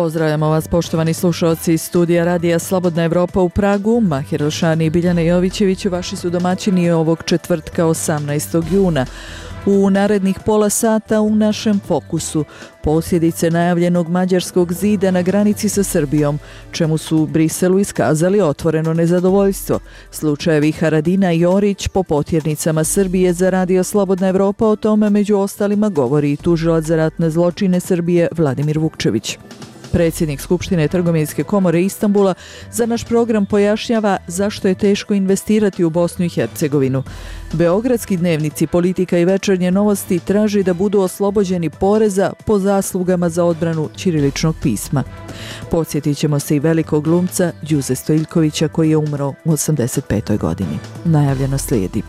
Pozdravljamo vas, poštovani slušalci iz studija Radija Slobodna Evropa u Pragu. Mahir Elšani i Biljana Jovićević vaši su domaćini ovog četvrtka 18. juna. U narednih pola sata u našem fokusu posljedice najavljenog mađarskog zida na granici sa Srbijom, čemu su u Briselu iskazali otvoreno nezadovoljstvo. Slučajevi Haradina i Orić po potjernicama Srbije za Radio Slobodna Evropa, o tome među ostalima govori i tužilac za ratne zločine Srbije Vladimir Vukčević. Predsjednik Skupštine Trgovinske komore Istanbula za naš program pojašnjava zašto je teško investirati u Bosnu i Hercegovinu. Beogradski dnevnici Politika i Večernje novosti traži da budu oslobođeni poreza po zaslugama za odbranu ćiriličnog pisma. Podsjetit ćemo se i velikog glumca Đuze Stojiljkovića koji je umro u 85. godini. Najavljeno slijedi.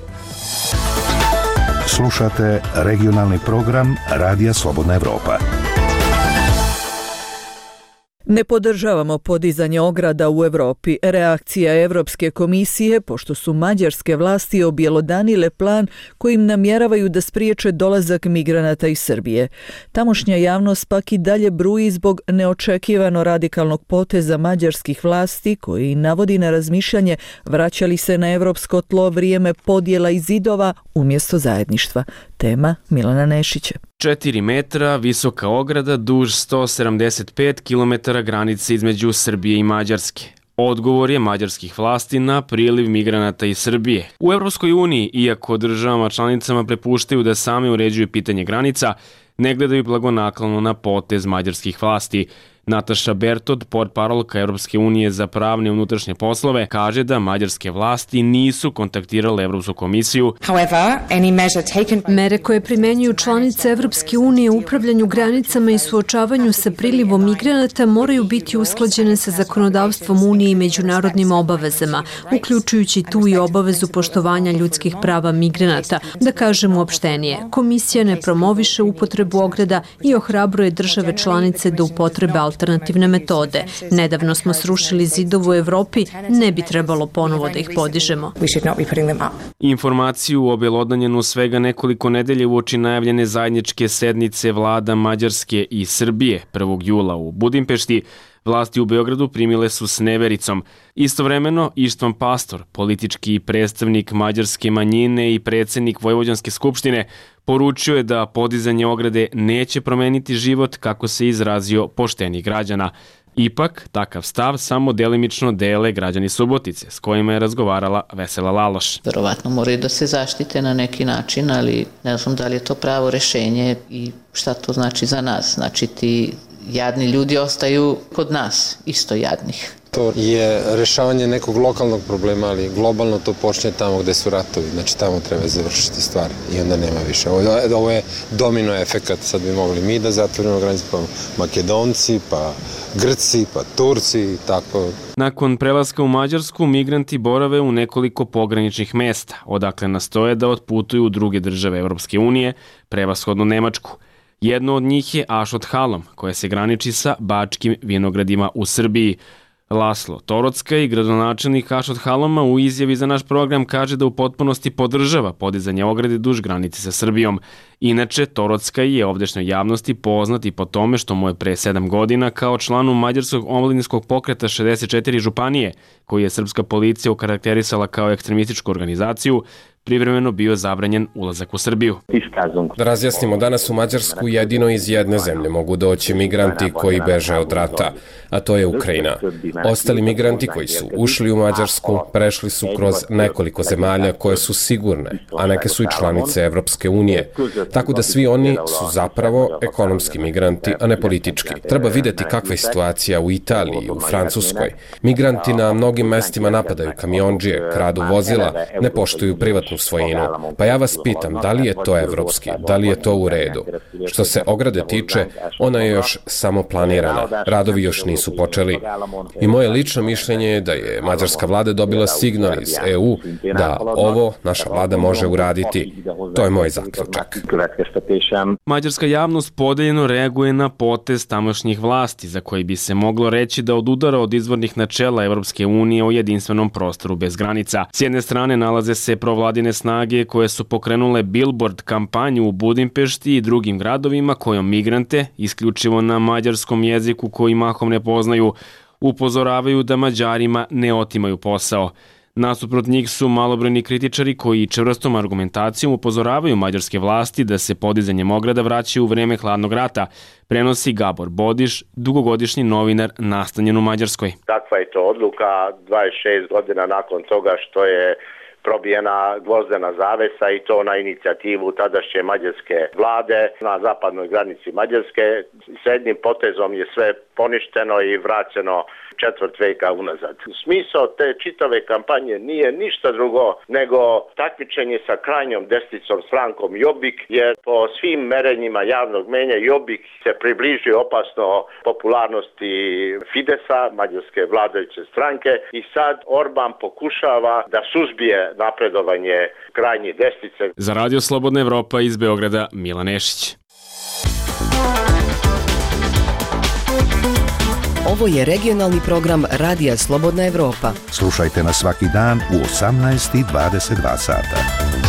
Slušate regionalni program Radija Slobodna Evropa. Ne podržavamo podizanje ograda u Evropi. Reakcija Evropske komisije, pošto su mađarske vlasti objelodanile plan kojim namjeravaju da spriječe dolazak migranata iz Srbije. Tamošnja javnost pak i dalje bruji zbog neočekivano radikalnog poteza mađarskih vlasti koji navodi na razmišljanje vraćali se na evropsko tlo vrijeme podjela i zidova umjesto zajedništva. Tema Milana Nešića. 4 metra visoka ograda duž 175 km granice između Srbije i Mađarske. Odgovor je mađarskih vlasti na priliv migranata iz Srbije. U Evropskoj uniji, iako državama članicama prepuštaju da same uređuju pitanje granica, ne gledaju blagonaklono na potez mađarskih vlasti. Nataša Bertod, portparolka Evropske unije za pravne unutrašnje poslove, kaže da mađarske vlasti nisu kontaktirale Evropsku komisiju. Mere koje primenjuju članice Evropske unije u upravljanju granicama i suočavanju sa prilivom migranata moraju biti usklađene sa zakonodavstvom Unije i međunarodnim obavezama, uključujući tu i obavezu poštovanja ljudskih prava migranata. Da kažem uopštenije, komisija ne promoviše upotrebu ograda i ohrabruje države članice da upotrebe alternativne metode. Nedavno smo srušili zidove u Evropi, ne bi trebalo ponovo da ih podižemo. Informaciju objelodanjenu svega nekoliko nedelje uoči najavljene zajedničke sednice vlada Mađarske i Srbije 1. jula u Budimpešti, vlasti u Beogradu primile su s nevericom. Istovremeno, Ištvan Pastor, politički predstavnik mađarske manjine i predsjednik Vojvođanske skupštine, poručio je da podizanje ograde neće promeniti život, kako se izrazio, poštenih građana. Ipak, takav stav samo delimično dele građani Subotice, s kojima je razgovarala Vesela Laloš. Verovatno moraju da se zaštite na neki način, ali ne znam da li je to pravo rešenje i šta to znači za nas. Znači ti jadni ljudi ostaju kod nas, isto jadnih. To je rešavanje nekog lokalnog problema, ali globalno to počne tamo gde su ratovi, znači tamo treba završiti stvari i onda nema više. Ovo je domino efekat, sad bi mogli mi da zatvorimo granice, pa Makedonci, pa Grci, pa Turci, tako. Nakon prelaska u Mađarsku, migranti borave u nekoliko pograničnih mesta, odakle nastoje da otputuju u druge države Evropske unije, prevashodno Nemačku. Jedno od njih je Ašot Halom, koje se graniči sa Bačkim vinogradima u Srbiji. Laslo Torocka i gradonačelnik Ašot Haloma u izjavi za naš program kaže da u potpunosti podržava podizanje ograde duž granice sa Srbijom. Inače, Torocka je ovdešnjoj javnosti poznat i po tome što mu je pre 7 godina kao članu mađarskog omladinskog pokreta 64 županije, koji je srpska policija okarakterisala kao ekstremističku organizaciju, privremeno bio zabranjen ulazak u Srbiju. Da razjasnimo, danas u Mađarsku jedino iz jedne zemlje mogu doći migranti koji beže od rata, a to je Ukrajina. Ostali migranti koji su ušli u Mađarsku prešli su kroz nekoliko zemalja koje su sigurne, a neke su i članice Evropske unije. Tako da svi oni su zapravo ekonomski migranti, a ne politički. Treba videti kakva je situacija u Italiji, u Francuskoj. Migranti na mnogim mestima napadaju kamionđije, kradu vozila, ne poštuju privatnu svojinu. Pa ja vas pitam, da li je to evropski, da li je to u redu? Što se ograde tiče, ona je još samo planirana. Radovi još nisu počeli. I moje lično mišljenje je da je mađarska vlada dobila signal iz EU da ovo naša vlada može uraditi. To je moj zaključak. Mađarska javnost podeljeno reaguje na potez tamošnjih vlasti, za koji bi se moglo reći da odudara od izvornih načela Evropske unije o jedinstvenom prostoru bez granica. S jedne strane nalaze se provladine nevladine snage koje su pokrenule billboard kampanju u Budimpešti i drugim gradovima kojom migrante, isključivo na mađarskom jeziku koji mahom ne poznaju, upozoravaju da Mađarima ne otimaju posao. Nasuprot njih su malobrojni kritičari koji čvrstom argumentacijom upozoravaju mađarske vlasti da se podizanjem ograda vraćaju u vreme hladnog rata, prenosi Gabor Bodiš, dugogodišnji novinar nastanjen u Mađarskoj. Takva je to odluka 26 godina nakon toga što je probijena gvozdena zavesa i to na inicijativu tadašnje mađarske vlade na zapadnoj granici Mađarske. S jednim potezom je sve poništeno i vraćeno četvrt veka unazad. Smisao te čitave kampanje nije ništa drugo nego takmičenje sa krajnjom desnicom strankom Jobbik, jer po svim merenjima javnog mnjenja Jobbik se približio opasno popularnosti Fidesa, mađarske vladajuće stranke, i sad Orban pokušava da suzbije napredovanje krajnje desnice. Za Radio Slobodna Evropa iz Beograda, Milan Nešić. Ovo je regionalni program Radija Slobodna Evropa. Slušajte nas svaki dan u 18:22 sata.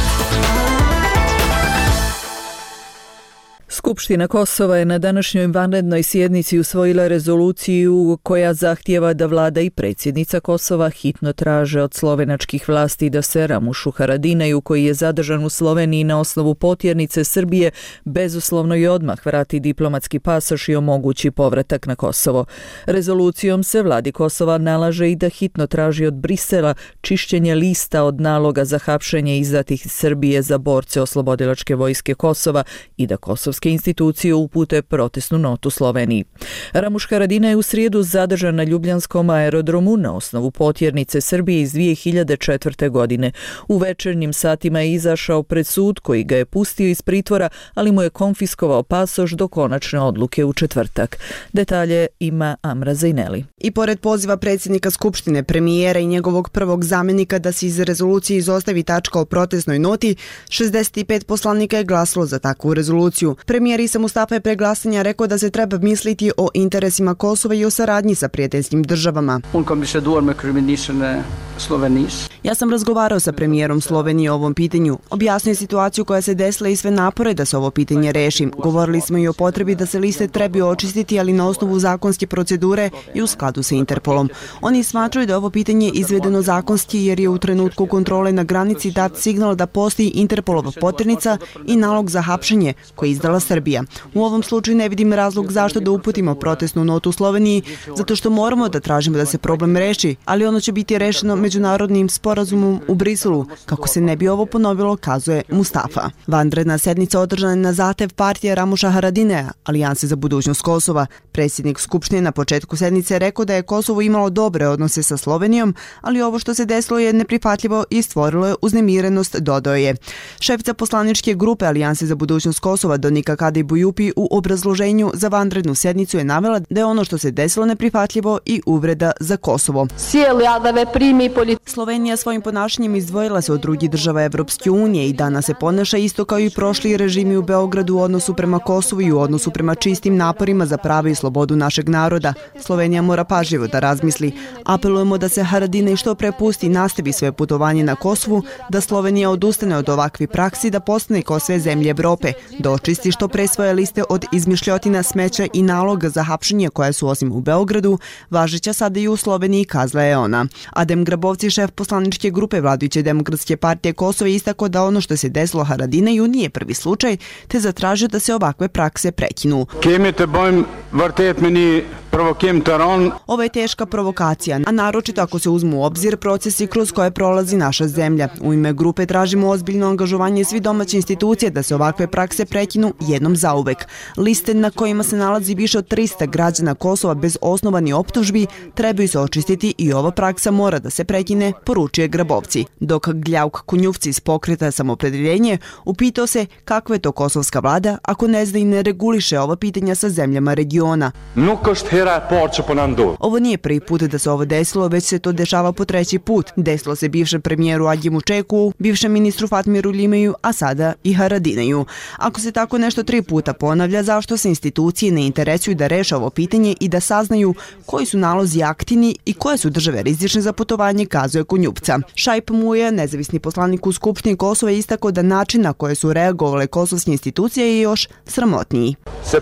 Skupština Kosova je na današnjoj vanrednoj sjednici usvojila rezoluciju koja zahtijeva da vlada i predsjednica Kosova hitno traže od slovenačkih vlasti da se Ramušu Haradinaju, koji je zadržan u Sloveniji na osnovu potjernice Srbije, bezuslovno i odmah vrati diplomatski pasoš i omogući povratak na Kosovo. Rezolucijom se vladi Kosova nalaže i da hitno traži od Brisela čišćenje lista od naloga za hapšenje izdatih iz Srbije za borce oslobodilačke vojske Kosova i da kosovske institucije upute protestnu notu Sloveniji. Ramuš Haradinaj je u srijedu zadržan na Ljubljanskom aerodromu na osnovu potjernice Srbije iz 2004. godine. U večernjim satima je izašao pred sud koji ga je pustio iz pritvora, ali mu je konfiskovao pasoš do konačne odluke u četvrtak. Detalje ima Amra Zajneli. I pored poziva predsjednika Skupštine, premijera i njegovog prvog zamjenika da se iz rezolucije izostavi tačka o protestnoj noti, 65 poslanika je glasalo za takvu rezoluciju. Premijer Isa Mustafa je pre glasanja rekao da se treba misliti o interesima Kosova i o saradnji sa prijateljskim državama. Ja sam razgovarao sa premijerom Slovenije o ovom pitanju. Objasnio je situaciju koja se desila i sve napore da se ovo pitanje reši. Govorili smo i o potrebi da se liste trebaju očistiti, ali na osnovu zakonske procedure i u skladu sa Interpolom. Oni smatraju da je ovo pitanje izvedeno zakonski jer je u trenutku kontrole na granici dat signal da postoji Interpolova potjernica i nalog za hapšenje koji je izdala Srbija. U ovom slučaju ne vidim razlog zašto da uputimo protestnu notu u Sloveniji, zato što moramo da tražimo da se problem reši, ali ono će biti rešeno međunarodnim sporazumom u Briselu, kako se ne bi ovo ponovilo, kazuje Mustafa. Vanredna sednica održana na zahtev partije Ramuša Haradinaja, Alijanse za budućnost Kosova. Predsjednik Skupštine na početku sednice rekao da je Kosovo imalo dobre odnose sa Slovenijom, ali ovo što se desilo je neprihvatljivo i stvorilo je uznemirenost, dodao je. Šefica poslaničke grupe Alijanse za budućnost Kosova Donika Kadej Bujupi u obrazloženju za vanrednu sednicu je navela da je ono što se desilo neprihvatljivo i uvreda za Kosovo. Slovenija svojim ponašanjem izdvojila se od drugih država Evropske unije i danas se ponaša isto kao i prošli režimi u Beogradu u odnosu prema Kosovu i u odnosu prema čistim naporima za pravo i slobodu našeg naroda. Slovenija mora pažljivo da razmisli. Apelujemo da se Haradinaj što pre pusti i nastavi svoje putovanje na Kosovu, da Slovenija odustane od ovakvih praksi, da postane kao sve zemlje Evrope, da očisti što pre svoje liste od izmišljotina, smeća i naloga za hapšenje koje su osim u Beogradu važeća sada i u Sloveniji, kazala je ona. Adem Grabovci, šef poslaničke grupe vladajuće Demokratske partije Kosova, istakao da ono što se desilo Haradinaju nije prvi slučaj, te zatražio da se ovakve prakse prekinu. Ovo je teška provokacija, a naročito ako se uzmu u obzir procesi kroz koje prolazi naša zemlja. U ime grupe tražimo ozbiljno angažovanje svih domaćih institucija da se ovakve prakse prekinu jednom zauvek. Liste na kojima se nalazi više od 300 građana Kosova bez osnovanih optužbi trebaju se očistiti i ova praksa mora da se prekine, poručuje Grabovci. Dok Gljauk Kunjuvci iz pokreta Samoopredjeljenje upitao se kakva je to kosovska vlada ako ne zna i ne reguliše ova pitanja sa zemljama regiona. Ovo nije prvi put da se ovo desilo, već se to dešava po treći put. Desilo se bivšem premijeru Agimu Čeku, bivšem ministru Fatmiru Limeju, a sada i Haradinaju. Ako se tako nešto 3 puta ponavlja zašto se institucije ne interesuju da reše ovo pitanje i da saznaju koji su nalozi aktivni i koje su države rizične za putovanje, kazuje Konjupca. Šaip Muja, nezavisni poslanik u Skupštini Kosova, je istakao da način na koje su reagovale kosovske institucije je još sramotniji.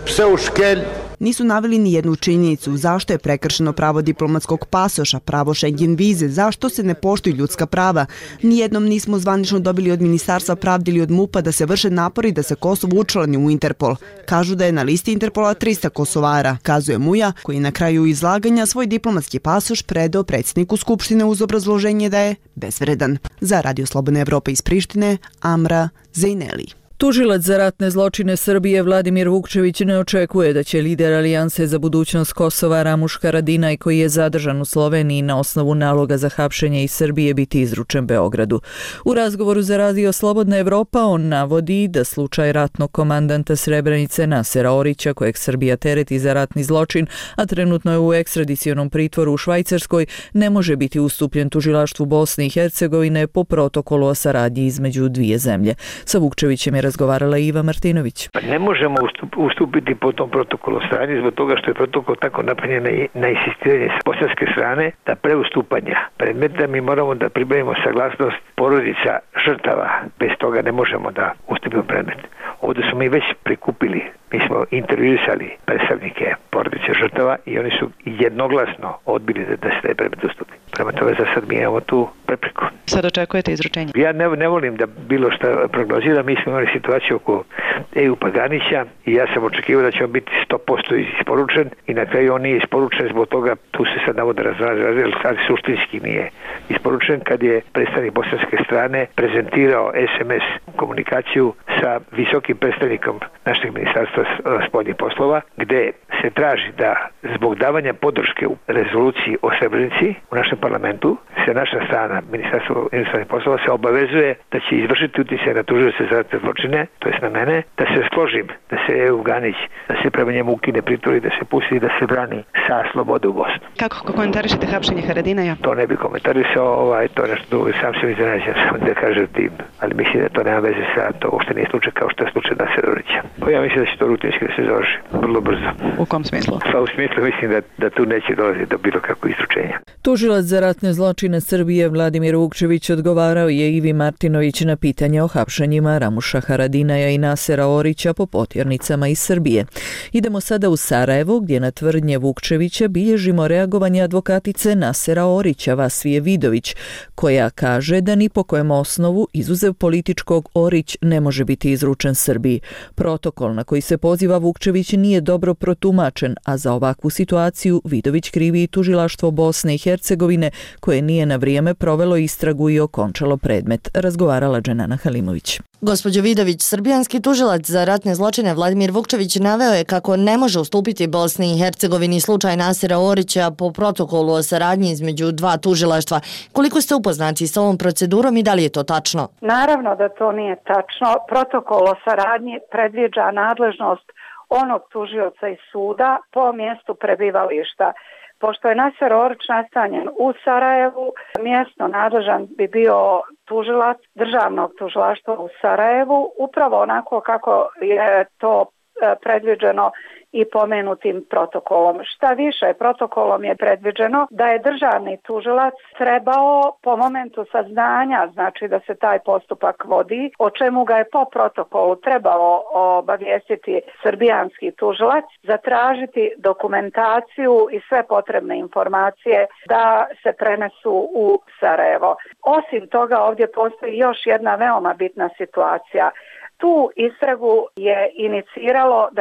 Nisu naveli ni jednu činjenicu zašto je prekršeno pravo diplomatskog pasoša, pravo Schengen vize, zašto se ne poštuju ljudska prava. Nijednom nismo zvanično dobili od Ministarstva pravde ili od MUP-a da se vrše napori da se Kosovo učlani u Interpol. Kažu da je na listi Interpola 300 Kosovara, kazuje Muja, koji na kraju izlaganja svoj diplomatski pasoš predao predsjedniku Skupštine uz obrazloženje da je bezvredan. Za Radio Slobodna Evropa iz Prištine, Amra Zejneli. Tužilac za ratne zločine Srbije Vladimir Vukčević ne očekuje da će lider Alijanse za budućnost Kosova Ramuš Haradinaj, koji je zadržan u Sloveniji na osnovu naloga za hapšenje iz Srbije, biti izručen Beogradu. U razgovoru za Radio Slobodna Evropa on navodi da slučaj ratnog komandanta Srebrenice Nasera Orića, kojeg Srbija tereti za ratni zločin, a trenutno je u ekstradicionom pritvoru u Švajcarskoj, ne može biti ustupljen tužilaštvu Bosne i Hercegovine po protokolu o saradnji između dvije zemlje. Sa Vukčevićem je razgovarala Iva Martinović. Ne možemo ustupiti po tom protokolu o saradnji zbog toga što je protokol tako napravljen na insistiranje s bosanske strane da pre ustupanja predmeta mi moramo da pribavimo saglasnost porodica žrtava. Bez toga ne možemo da ustupimo predmet. Ovdje smo mi već prikupili, mi smo intervjuisali predstavnike porodice žrtava i oni su jednoglasno odbili da se taj predmet ustupi. Prema tome za sad mi imamo tu prepreku. Sad očekujete izručenje? Ja ne volim da bilo šta prognoziram. Mi smo imali situaciju oko EU Paganića i ja sam očekivao da će on biti 100% isporučen i na kraju on nije isporučen, zbog toga tu se sad navode razrazi, ali suštinski nije isporučen kad je predstavnik bosanske strane prezentirao SMS komunikaciju sa visokim predstavnikom našeg ministarstva spoljnih poslova, gde se traži da zbog davanja podrške u rezoluciji o Srebrenici u našem parlamentu se naša strana, Ministarstvo inostranih poslova, se obavezuje da će izvršiti utjecaj na tužioce za ratne zločine, to jest na mene, da se složim, da se EU Ganić, da se prema njemu ukine pritvor i da se pusti i da se brani sa slobode u Bosnu. Kako komentarišete hapšenje Haradinaja? To ne bi komentarisao, to je nešto drugo, sam se iznenađen da kažem tim, ali mislim da to nema veze sa to, uopšte nije slučaj kao što je slučaj Nasera Orića. Ja mislim da će to rutinski da se završi vrlo brzo. U kom smislu? Pa u smislu mislim da tu neće dolaziti do bilo kakvog izručenja. Tužilac za ratne zločine Srbije Vladimir Vukčević odgovarao je Ivi Martinović na pitanje o hapšenjima Ramuša Haradinaja i Nasera Orića po potjernicama iz Srbije. Idemo sada u Sarajevo, gdje na tvrdnje Vukčevića bilježimo reagovanje advokatice Nasera Orića, Vasvije Vidović, koja kaže da ni po kojem osnovu, izuzev političkog, Orić ne može biti izručen Srbiji. Protokol na koji se poziva Vukčević nije dobro protumačen, a za ovakvu situaciju Vidović krivi i tužilaštvo Bosne i Hercegovine, koje nije na vrijeme provelo istragu i okončalo predmet, razgovarala Dženana Halimović. Gospođo Vidović, srbijanski tužilac za ratne zločine Vladimir Vukčević naveo je kako ne može ustupiti Bosni i Hercegovini slučaj Nasera Orića po protokolu o saradnji između dva tužilaštva. Koliko ste upoznati s ovom procedurom i da li je to tačno? Naravno da to nije tačno. Protokol o saradnji predviđa nadležnost onog tužioca iz suda po mjestu prebivališta. Pošto je Naser Orić nastanjen u Sarajevu, mjesno nadležan bi bio tužilac državnog tužilaštva u Sarajevu, upravo onako kako je to predviđeno i pomenutim protokolom. Šta više, protokolom je predviđeno da je državni tužilac trebao po momentu saznanja, znači da se taj postupak vodi, o čemu ga je po protokolu trebao obavijestiti srbijanski tužilac, zatražiti dokumentaciju i sve potrebne informacije da se prenesu u Sarajevo. Osim toga, ovdje postoji još jedna veoma bitna situacija. Tu istragu je iniciralo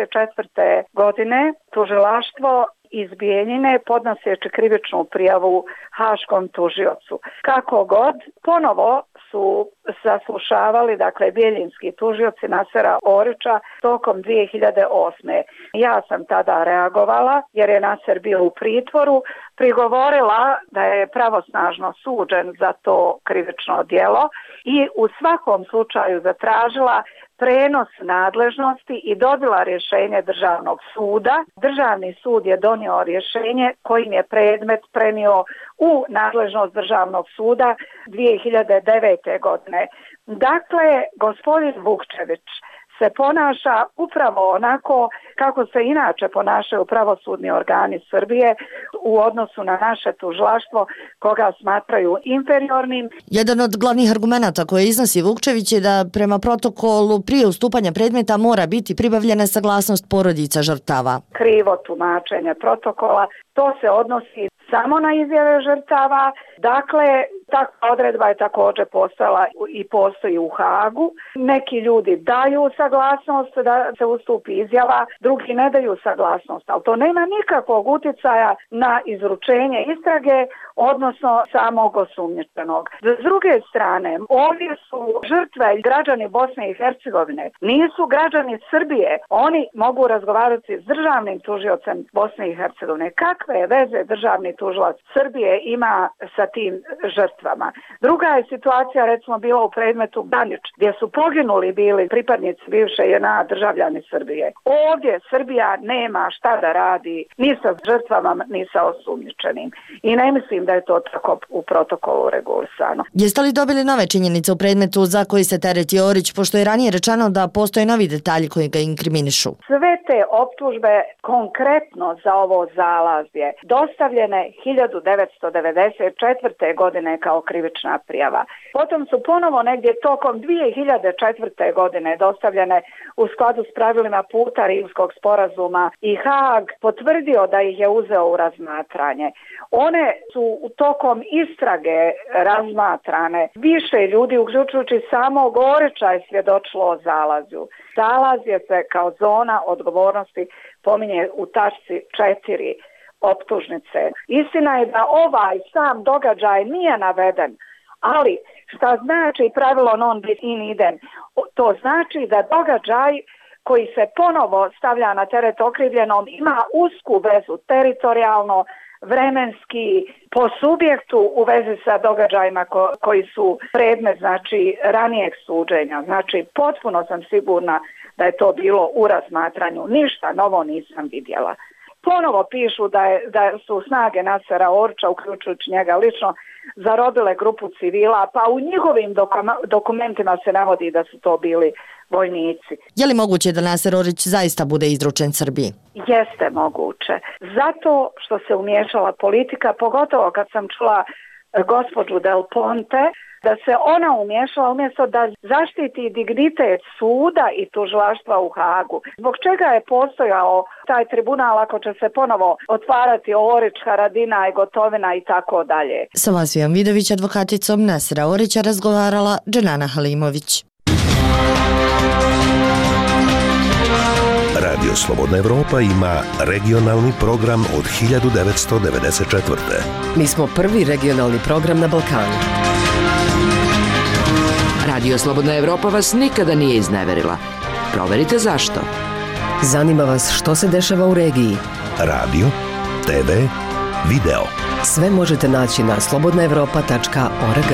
1994. godine tužilaštvo iz Bijeljine podnoseći krivičnu prijavu haškom tužiocu. Kako god, ponovo su saslušavali, dakle, bijeljinski tužioci Nasera Orića tokom 2008. Ja sam tada reagovala jer je Naser bio u pritvoru, prigovorila da je pravosnažno suđen za to krivično djelo i u svakom slučaju zatražila prenos nadležnosti i dobila rješenje državnog suda. Državni sud je donio rješenje kojim je predmet prenio u nadležnost državnog suda 2009. godine. Dakle, gospodin Vukčević se ponaša upravo onako kako se inače ponašaju pravosudni organi Srbije u odnosu na naše tužilaštvo koga smatraju inferiornim. Jedan od glavnih argumenata koje iznosi Vukčević je da prema protokolu prije ustupanja predmeta mora biti pribavljena saglasnost porodica žrtava. Krivo tumačenje protokola, to se odnosi samo na izjave žrtava. Dakle, takva odredba je također postojala i postoji u Hagu. Neki ljudi daju saglasnost da se ustupi izjava, drugi ne daju saglasnost, ali to nema nikakvog utjecaja na izručenje istrage, odnosno samog osumnjičenog. S druge strane, ovdje su žrtve građani Bosne i Hercegovine, nisu građani Srbije. Oni mogu razgovarati s državnim tužiocem Bosne i Hercegovine. Kakve veze državni tužilac Srbije ima sa tim žrtvama? Druga je situacija recimo bila u predmetu Banić, gdje su poginuli bili pripadnici bivše JNA državljani Srbije. Ovdje Srbija nema šta da radi ni sa žrtvama ni sa osumnjičenim. I ne mislim da je to tako u protokolu regulisano. Jeste li dobili nove činjenice u predmetu za koji se tereti Orić, pošto je ranije rečeno da postoje novi detalji koji ga inkriminišu? Sve te optužbe konkretno za ovo zalazje dostavljene 1994. godine kao krivična prijava. Potom su ponovo negdje tokom 2004. godine dostavljene u skladu s pravilima puta Rimskog sporazuma i Haag potvrdio da ih je uzeo u razmatranje. One su tokom istrage razmatrane. Više ljudi, uključujući samog Orića, je svjedočilo o zalazju. Zalazje se kao zona odgovornosti pominje u tačci 4 optužnice. Istina je da ovaj sam događaj nije naveden, ali šta znači pravilo non bis in idem? To znači da događaj koji se ponovo stavlja na teret okrivljenom ima usku vezu teritorijalno, vremenski, po subjektu u vezi sa događajima koji su predmet ranijeg suđenja. Znači potpuno sam sigurna da je to bilo u razmatranju. Ništa novo nisam vidjela. Ponovo pišu da su snage Nasera Orića, uključujući njega lično, zarobile grupu civila, pa u njihovim dokumentima se navodi da su to bili vojnici. Je li moguće da Naser Orić zaista bude izručen Srbiji? Jeste moguće. Zato što se umiješala politika, pogotovo kad sam čula gospođu Del Ponte, da se ona umiješala umjesto da zaštiti dignitet suda i tužilaštva u Hagu. Zbog čega je postojao taj tribunal ako će se ponovo otvarati Orić, Haradina i Gotovina i tako dalje? Sa Vasijom Vidović, advokaticom Nasera Orića, razgovarala Dženana Halimović. Radio Slobodna Evropa ima regionalni program od 1994. Mi smo prvi regionalni program na Balkanu. Radio Slobodna Evropa vas nikada nije izneverila. Proverite zašto. Zanima vas što se dešava u regiji. Radio, TV, video. Sve možete naći na slobodnaevropa.org.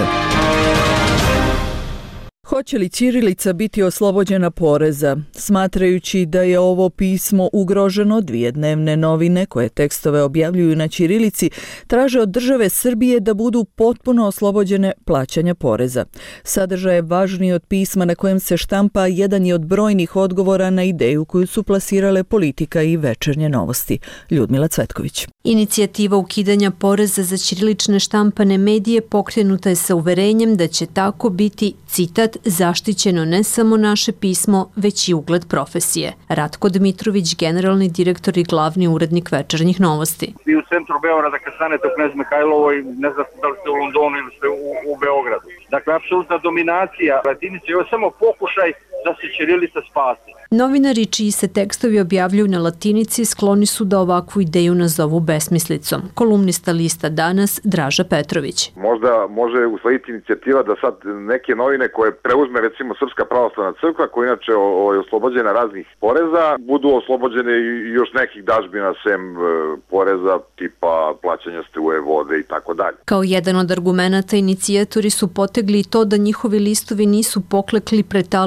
Hoće li ćirilica biti oslobođena poreza? Smatrajući da je ovo pismo ugroženo, 2 dnevne novine koje tekstove objavljuju na ćirilici traže od države Srbije da budu potpuno oslobođene plaćanja poreza. Sadržaj je važniji od pisma na kojem se štampa jedan je od brojnih odgovora na ideju koju su plasirale Politika i Večernje novosti. Ljudmila Cvetković. Inicijativa ukidanja poreza za ćirilične štampane medije pokrenuta je sa uverenjem da će tako biti, citat, zaštićeno ne samo naše pismo, već i ugled profesije. Ratko Dmitrović, generalni direktor i glavni urednik Večernjih novosti. Vi u centru Beograda kad stanete u Knez Mihajlovoj, ne znate da li ste u Londonu ili ste u Beogradu. Dakle, apsolutna dominacija latinice je samo pokušaj da se ćirilica spasi. Novinari čiji se tekstovi objavljuju na latinici skloni su da ovakvu ideju nazovu besmislicom. Kolumnista lista Danas Draža Petrović. Možda može uslediti inicijativa da sad neke novine koje preuzme recimo Srpska pravoslavna crkva, koja inače je oslobođena raznih poreza, budu oslobođene i još nekih dažbina sem poreza tipa plaćanja struje, vode i tako dalje. Kao jedan od argumenata inicijatori su potegli to da njihovi listovi nisu poklekli pred talasom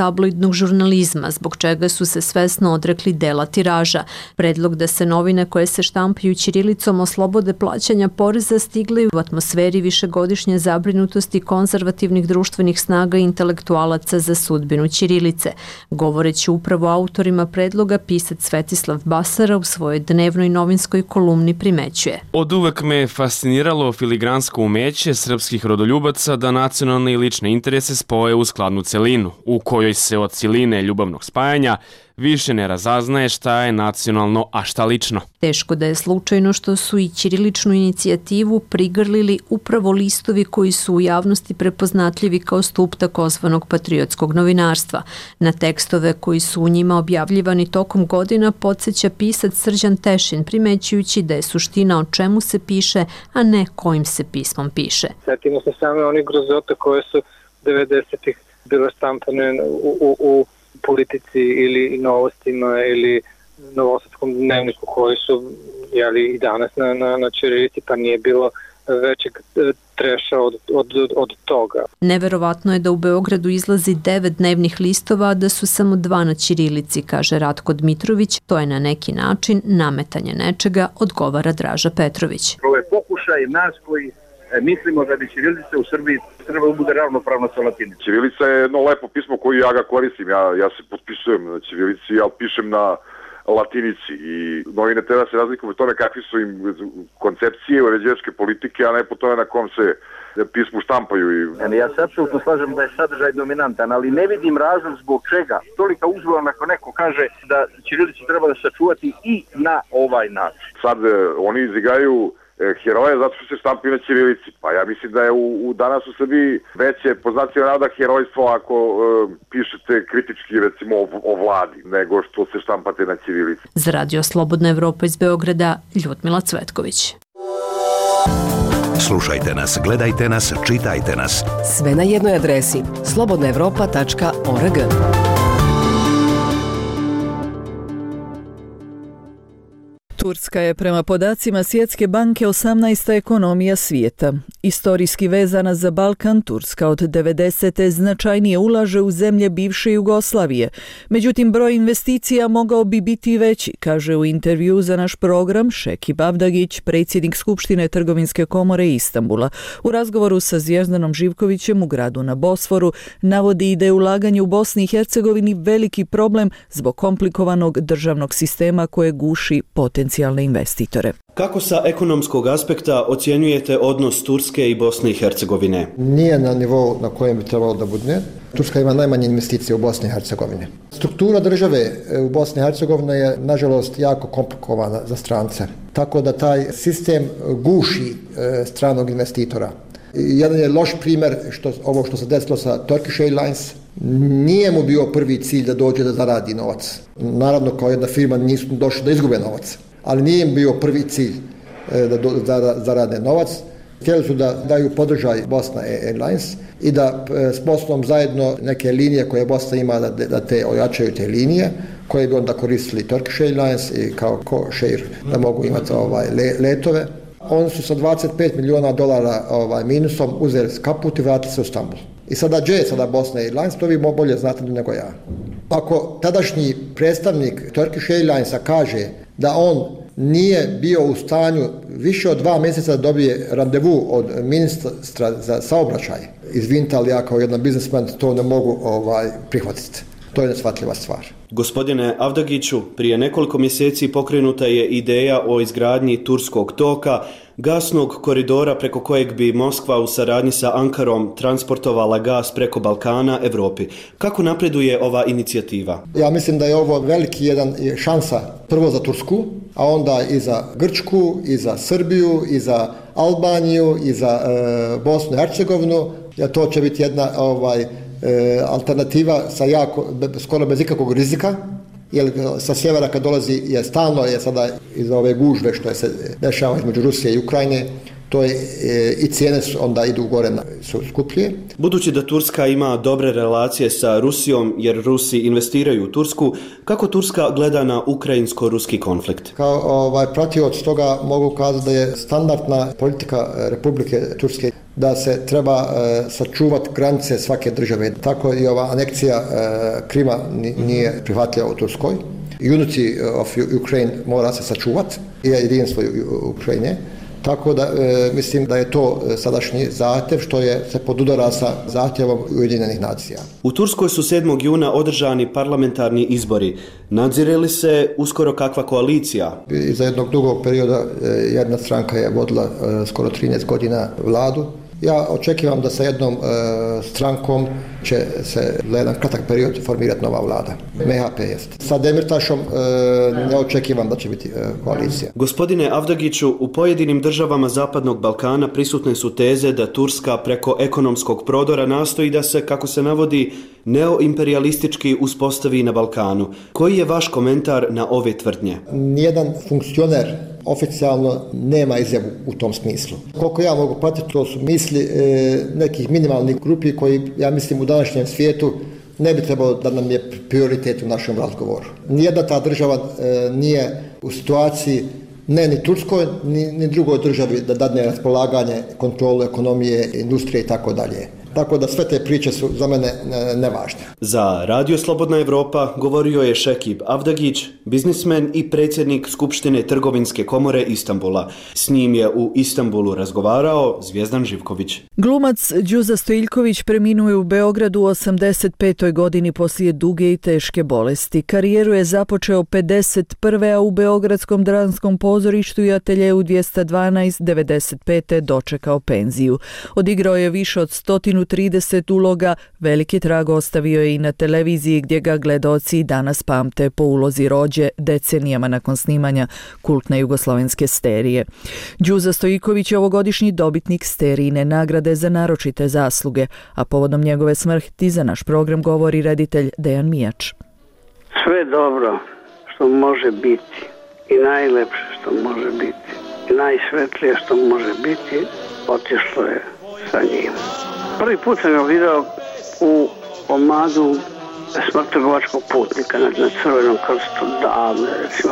tabloidnog žurnalizma, zbog čega su se svesno odrekli dela tiraža. Predlog da se novine koje se štampaju ćirilicom oslobode plaćanja poreza stigli u atmosferi višegodišnje zabrinutosti konzervativnih društvenih snaga i intelektualaca za sudbinu ćirilice. Govoreći upravo autorima predloga, pisac Svetislav Basara u svojoj dnevnoj novinskoj kolumni primećuje. Od uvek me je fasciniralo filigransko umeće srpskih rodoljubaca da nacionalne i lične interese spoje u skladnu celinu, u kojoj se od siline ljubavnog spajanja više ne razaznaje šta je nacionalno, a šta lično. Teško da je slučajno što su i ćiriličnu inicijativu prigrlili upravo listovi koji su u javnosti prepoznatljivi kao stup takozvanog patriotskog novinarstva. Na tekstove koji su u njima objavljivani tokom godina podsjeća pisac Srđan Tešin, primećujući da je suština o čemu se piše, a ne kojim se pismom piše. Sjetimo se same onih grozota koje su 90-ih bile štampane u politici ili novostima ili novosadskom dnevniku koji su i danas na ćirilici, pa nije bilo većeg treša od toga. Neverovatno je da u Beogradu izlazi 9 dnevnih listova, a da su samo 2 na ćirilici, kaže Ratko Dmitrović. To je na neki način nametanje nečega, odgovara Draža Petrović. Ovo je pokušaj nas koji mislimo da bi ćirilica u Srbiji treba da bude ravnopravna sa latinicom. Ćirilica je jedno lepo pismo koje ja ga koristim. Ja se potpisujem na ćirilici, ja pišem na latinici i novine treba se razlikuju u tome kakvi su im koncepcije uređivačke politike, a ne po tome na kom se pismu štampaju. Ja se apsolutno slažem da je sadržaj dominantan, ali ne vidim razlog zbog čega tolika uzbuna ako neko kaže da ćirilicu treba da sačuvati i na ovaj način. Sad oni izigaju heroje zato što se štampaju na ćirilici. Pa ja mislim da je danas u Srbiji veće poznacija rada herojstvo ako pišete kritički recimo o vladi nego što se štampate na ćirilici. Za Radio Slobodna Evropa iz Beograda, Ljudmila Cvetković. Slušajte nas, gledajte nas, čitajte nas. Sve na jednoj adresi slobodnaevropa.org. Turska je prema podacima Svjetske banke 18. ekonomija svijeta. Istorijski vezana za Balkan, Turska od 90. značajnije ulaže u zemlje bivše Jugoslavije. Međutim, broj investicija mogao bi biti veći, kaže u intervju za naš program Šekib Avdagić, predsjednik Skupštine Trgovinske komore Istanbula. U razgovoru sa Zvjezdanom Živkovićem u gradu na Bosforu navodi da je ulaganje u Bosni i Hercegovini veliki problem zbog komplikovanog državnog sistema koje guši potencijalne investitore. Kako sa ekonomskog aspekta ocjenjujete odnos Turske i Bosne i Hercegovine? Nije na nivou na kojem bi trebalo da bude. Turska ima najmanje investicije u Bosni i Hercegovini. Struktura države u Bosni i Hercegovini je, nažalost, jako komplikovana za strance. Tako da taj sistem guši stranog investitora. Jedan je loš primjer ovo što se desilo sa Turkish Airlines. Nije mu bio prvi cilj da dođe da zaradi novac. Naravno, kao jedna firma nisu došli da izgube novac, ali nije im bio prvi cilj da zarade novac. Htjeli su da daju podržaj Bosna Airlines i da s Bosnom zajedno neke linije koje Bosna ima da te ojačaju te linije, koje bi onda koristili Turkish Airlines i kao co-share da mogu imati letove. Oni su sa $25 milijuna minusom uzeli kaput i vratili se u Istanbul. I sada gdje je sada Bosna Airlines, to vi bolje znate nego ja. Ako tadašnji predstavnik Turkish Airlinesa kaže da on nije bio u stanju više od 2 mjeseca da dobije randevu od ministra za saobraćaj, izvinite, ali ja kao jedan biznisman to ne mogu prihvatiti. To je neshvatljiva stvar. Gospodine Avdagiću, prije nekoliko mjeseci pokrenuta je ideja o izgradnji Turskog toka, gasnog koridora preko kojeg bi Moskva u saradnji sa Ankarom transportovala gas preko Balkana Evropi. Kako napreduje ova inicijativa? Ja mislim da je ovo veliki jedan šansa prvo za Tursku, a onda i za Grčku, i za Srbiju, i za Albaniju, i za Bosnu i Hercegovinu. To će biti jedna alternativa sa skoro bez ikakvog rizika, jer sa sjevera kad dolazi stalno je sada iz ove gužve što se dešava između Rusije i Ukrajine, to je i cijene onda idu gore, su skuplje. Budući da Turska ima dobre relacije sa Rusijom, jer Rusi investiraju u Tursku, kako Turska gleda na ukrajinsko-ruski konflikt? Kao pratioc toga mogu kazati da je standardna politika Republike Turske da se treba sačuvati granice svake države. Tako i ova anekcija Krima nije prihvatljiva u Turskoj. Unity of Ukraine mora se sačuvati i jedinstvo Ukrajine. Tako da mislim da je to sadašnji zahtjev što se podudara sa zahtjevom Ujedinjenih nacija. U Turskoj su 7. juna održani parlamentarni izbori. Nadzire li se uskoro kakva koalicija? Za jednog dugog perioda jedna stranka je vodila skoro 13 godina vladu. Ja očekivam da sa jednom strankom će se za jedan kratak period formirati nova vlada. MHP jest. Sa Demirtašom ne očekivam da će biti koalicija. Gospodine Avdagiću, u pojedinim državama Zapadnog Balkana prisutne su teze da Turska preko ekonomskog prodora nastoji da se, kako se navodi, neoimperialistički uspostavi na Balkanu. Koji je vaš komentar na ove tvrdnje? Nijedan funkcioner oficijalno nema izjavu u tom smislu. Koliko ja mogu pratiti, to su misli nekih minimalnih grupi koji, ja mislim, u današnjem svijetu ne bi trebalo da nam je prioritet u našem razgovoru. Nijedna ta država nije u situaciji, ne ni Turskoj, ni drugoj državi da dadne raspolaganje, kontrolu ekonomije, industrije i tako dalje. Tako da sve te priče su za mene nevažne. Za Radio Slobodna Evropa govorio je Šekib Avdagić, biznismen i predsjednik Skupštine Trgovinske komore Istanbula. S njim je u Istanbulu razgovarao Zvijezdan Živković. Glumac Đuza Stojiljković preminuo je u Beogradu u 85. godini poslije duge i teške bolesti. Karijeru je započeo 51. a u Beogradskom dramskom pozorištu i ateljeu 212 95. dočekao penziju. Odigrao je više od 130 uloga, veliki trag ostavio je i na televiziji gdje ga gledaoci danas pamte po ulozi rođe decenijama nakon snimanja kultne jugoslovenske Sterije. Đuza Stojiljković je ovogodišnji dobitnik Sterijine nagrade za naročite zasluge, a povodom njegove smrti za naš program govori reditelj Dejan Mijač. Sve dobro što može biti i najlepše što može biti i najsvetlije što može biti otišlo je sa njim. Prvi put sam ga vidio u komadu Smrtogovačkog putnika na Crvenom krstu davne, recimo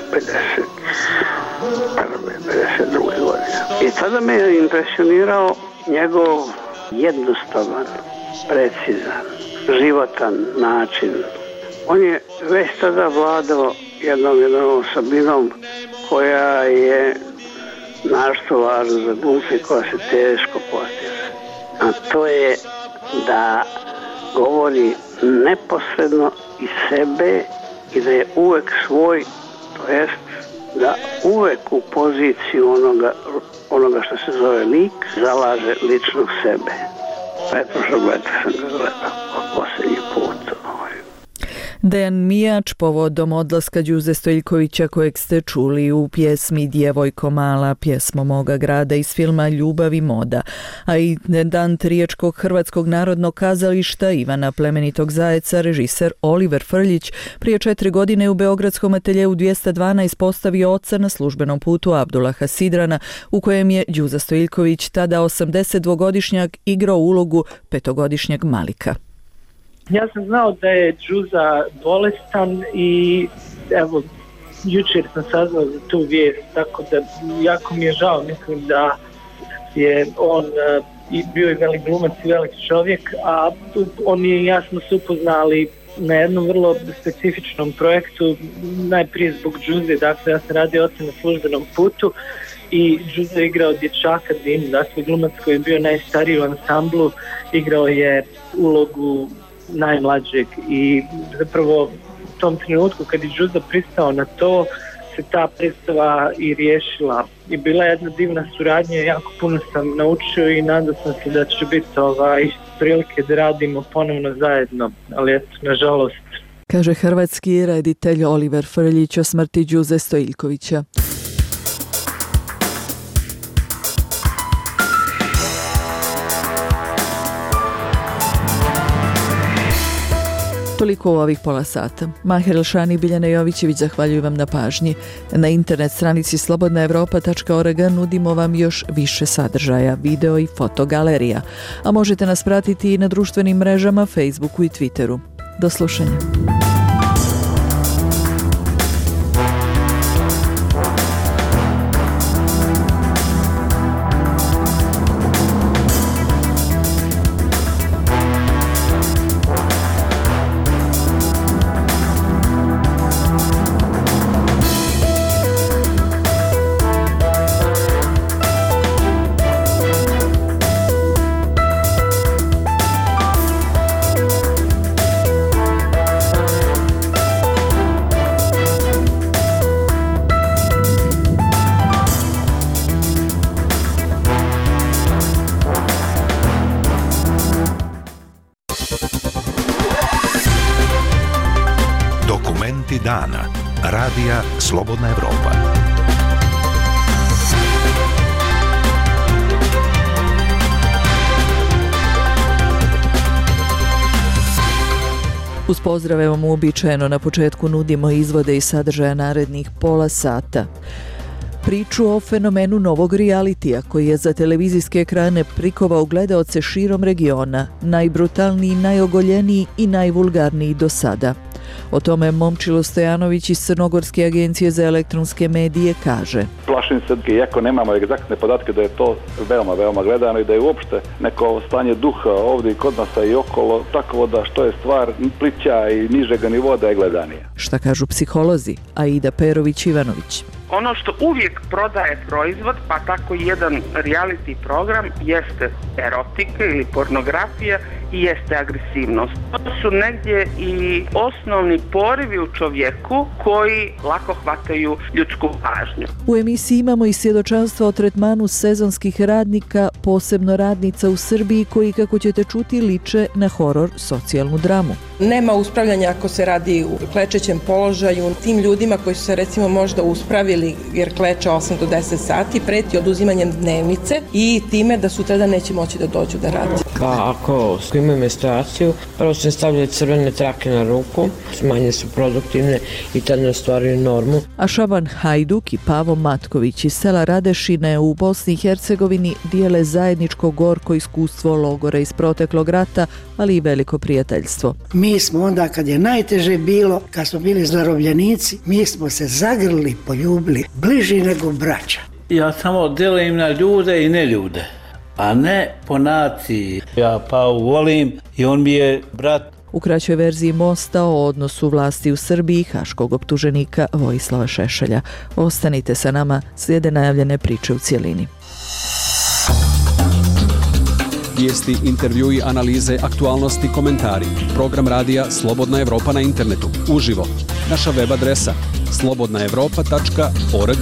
52. godine. I tada me je impresionirao njegov jednostavan, precizan, životan način. On je već tada vladao jednom osobinom koja je našto važno za glumce, koja se teško postiže. A to je da govori neposredno iz sebe i da je uvek svoj, to jest da uvek u poziciju onoga što se zove lik, zalaže ličnog sebe. Pretprošlog leta sam ga gledao posljednji put. Dejan Mijač povodom odlaska Đuze Stojiljkovića kojeg ste čuli u pjesmi Djevojko mala, pjesmo moga grada iz filma Ljubav i moda, a i intendant Riječkog Hrvatskog narodnog kazališta Ivana Plemenitog Zajeca, režiser Oliver Frljić, prije 4 godine u Beogradskom ateljeu 212 postavio oca na službenom putu Abdullaha Sidrana, u kojem je Đuza Stojiljković, tada 82-godišnjak, igrao ulogu 5-godišnjeg Malika. Ja sam znao da je Đuza bolestan i evo, jučer sam saznao za tu vijest, tako da jako mi je žao, mislim da je on i bio je velik glumac i velik čovjek, a oni i ja smo se upoznali na jednom vrlo specifičnom projektu, najprije zbog Đuze, dakle ja sam radio oca na službenom putu i Đuza je igrao dječaka Dinu, dakle glumac koji je bio najstariji u ansamblu, igrao je ulogu najmlađeg i zapravo u tom trenutku kad je Đuza pristao na to se ta predstava i riješila i bila jedna divna suradnja, jako puno sam naučio i nadao sam se da će biti prilike da radimo ponovno zajedno, ali eto, nažalost. Kaže hrvatski reditelj Oliver Frljić o smrti Đuze Stojiljkovića. Toliko u ovih pola sata. Maher Elšani i Biljana Jovićević zahvaljuju vam na pažnji. Na internet stranici slobodnaevropa.org nudimo vam još više sadržaja, video i fotogalerija, a možete nas pratiti i na društvenim mrežama Facebooku i Twitteru. Do slušanja. dana. Radija Slobodna Evropa. Uz pozdrave vam uobičajeno na početku nudimo izvode i sadržaja narednih pola sata. Priču o fenomenu novog realitija koji je za televizijske ekrane prikovao gledaoce širom regiona, najbrutalniji, najogoljeniji i najvulgarniji do sada. O tome Momčilo Stojanović iz Crnogorske agencije za elektronske medije kaže: Plašim se, iako nemamo egzaktne podatke, da je to veoma gledano i da je uopšte neko stanje duha ovdje i kod nas i okolo, tako da što je stvar plića i nižega nivoa da je gledanija. Šta kažu psiholozi? Aida Perović-Ivanović. Ono što uvijek prodaje proizvod, pa tako i jedan reality program, jeste erotika ili pornografija i jeste agresivnost. To su negdje i osnovni porivi u čovjeku koji lako hvataju ljudsku pažnju. U emisiji imamo i svjedočanstvo o tretmanu sezonskih radnika, posebno radnica u Srbiji, koji, kako ćete čuti, liče na horor socijalnu dramu. Nema uspravljanja ako se radi u klečećem položaju. Tim ljudima koji su se recimo možda uspravili jer kleče 8 do 10 sati, preti oduzimanjem dnevnice i time da sutradan neće moći da dođu da radi. Ako imaju menstruaciju, prvo se stavljaju crvene trake na ruku, manje su produktivne i tad ne ostvaruju normu. A Šaban Hajduk i Pavo Matković iz sela Radešine u Bosni i Hercegovini dijele zajedničko gorko iskustvo logora iz proteklog rata, ali i veliko prijateljstvo. Mi smo onda, kad je najteže bilo, kad smo bili zarobljenici, mi smo se zagrlili, poljubili, bliži nego braća. Ja samo delim na ljude i neljude, a ne po naciji. Ja Pavu volim i on mi je brat. U kraćoj verziji Mosta o odnosu vlasti u Srbiji haškog optuženika Vojislava Šešelja. Ostanite sa nama, slijede najavljene priče u cjelini. Vijesti, intervjui, analize, aktualnosti, komentari. Program radija Slobodna Evropa na internetu. Uživo. Naša web adresa slobodnaevropa.org.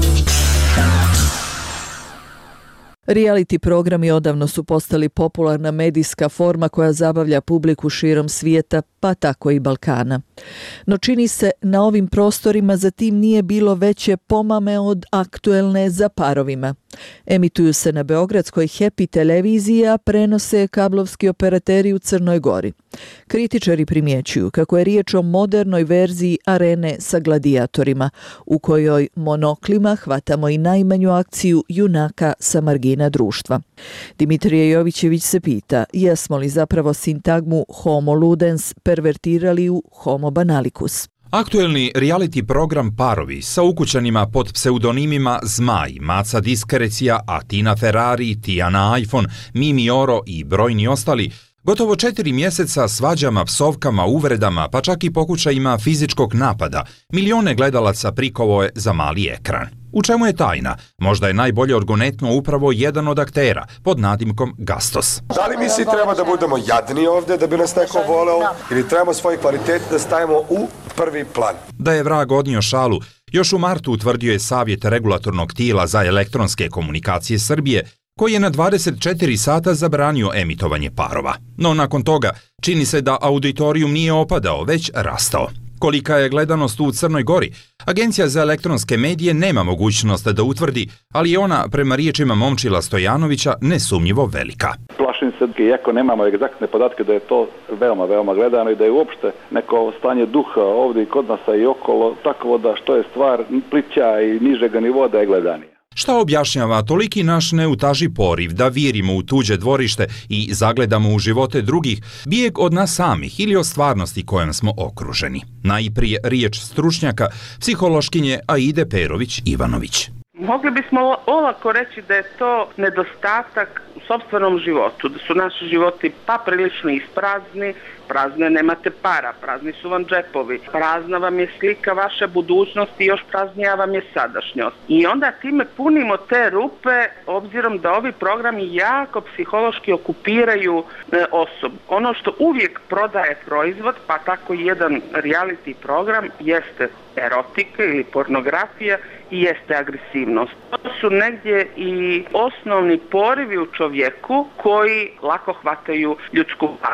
Reality programi odavno su postali popularna medijska forma koja zabavlja publiku širom svijeta, pa tako i Balkana. No čini se, na ovim prostorima za tim nije bilo veće pomame od aktuelne za parovima. Emituju se na beogradskoj Happy televiziji, a prenose kablovski operateri u Crnoj Gori. Kritičari primjećuju kako je riječ o modernoj verziji arene sa gladijatorima, u kojoj monoklima hvatamo i najmanju akciju junaka sa margina društva. Dimitrije Jovićević se pita, jesmo li zapravo sintagmu homo ludens pervertirali u homo banalicus? Aktuelni reality program Parovi sa ukućanima pod pseudonimima Zmaj, Maca Diskrecija, Atina Ferrari, Tijana iPhone, Mimi Oro i brojni ostali, gotovo 4 mjeseca svađama, psovkama, uvredama, pa čak i pokušajima fizičkog napada, milijone gledalaca prikovo je za mali ekran. U čemu je tajna? Možda je najbolje odgonetno upravo jedan od aktera, pod nadimkom Gastos. Da li mi svi treba da budemo jadni ovdje da bi nas neko voleo ili trebamo svoje kvalitete da stavimo u prvi plan? Da je vrag odnio šalu, još u martu utvrdio je Savjet regulatornog tijela za elektronske komunikacije Srbije, koji je na 24 sata zabranio emitovanje parova. No nakon toga čini se da auditorijum nije opadao, već rastao. Kolika je gledanost u Crnoj Gori? Agencija za elektronske medije nema mogućnost da utvrdi, ali je ona, prema riječima Momčila Stojanovića, nesumnjivo velika. Plašim se, iako nemamo egzaktne podatke, da je to veoma gledano i da je uopšte neko stanje duha ovdje i kod nas i okolo, tako da što je stvar plića i nižega nivoa da je gledanija. Šta objašnjava toliki naš neutaži poriv da virimo u tuđe dvorište i zagledamo u živote drugih, bijeg od nas samih ili od stvarnosti kojom smo okruženi? Najprije riječ stručnjaka, psihološkinje Aide Perović-Ivanović. Mogli bismo olako reći da je to nedostatak u sopstvenom životu, da su naši životi pa prilično isprazni, prazne nemate para, prazni su vam džepovi, prazna vam je slika vaše budućnosti i još praznija vam je sadašnjost. I onda time punimo te rupe, obzirom da ovi programi jako psihološki okupiraju osobu. Ono što uvijek prodaje proizvod, pa tako i jedan reality program, jeste erotika ili pornografija i jeste agresivnost. To su negdje i osnovni porivi u čovjeku koji lako hvataju ljudsku pažnju.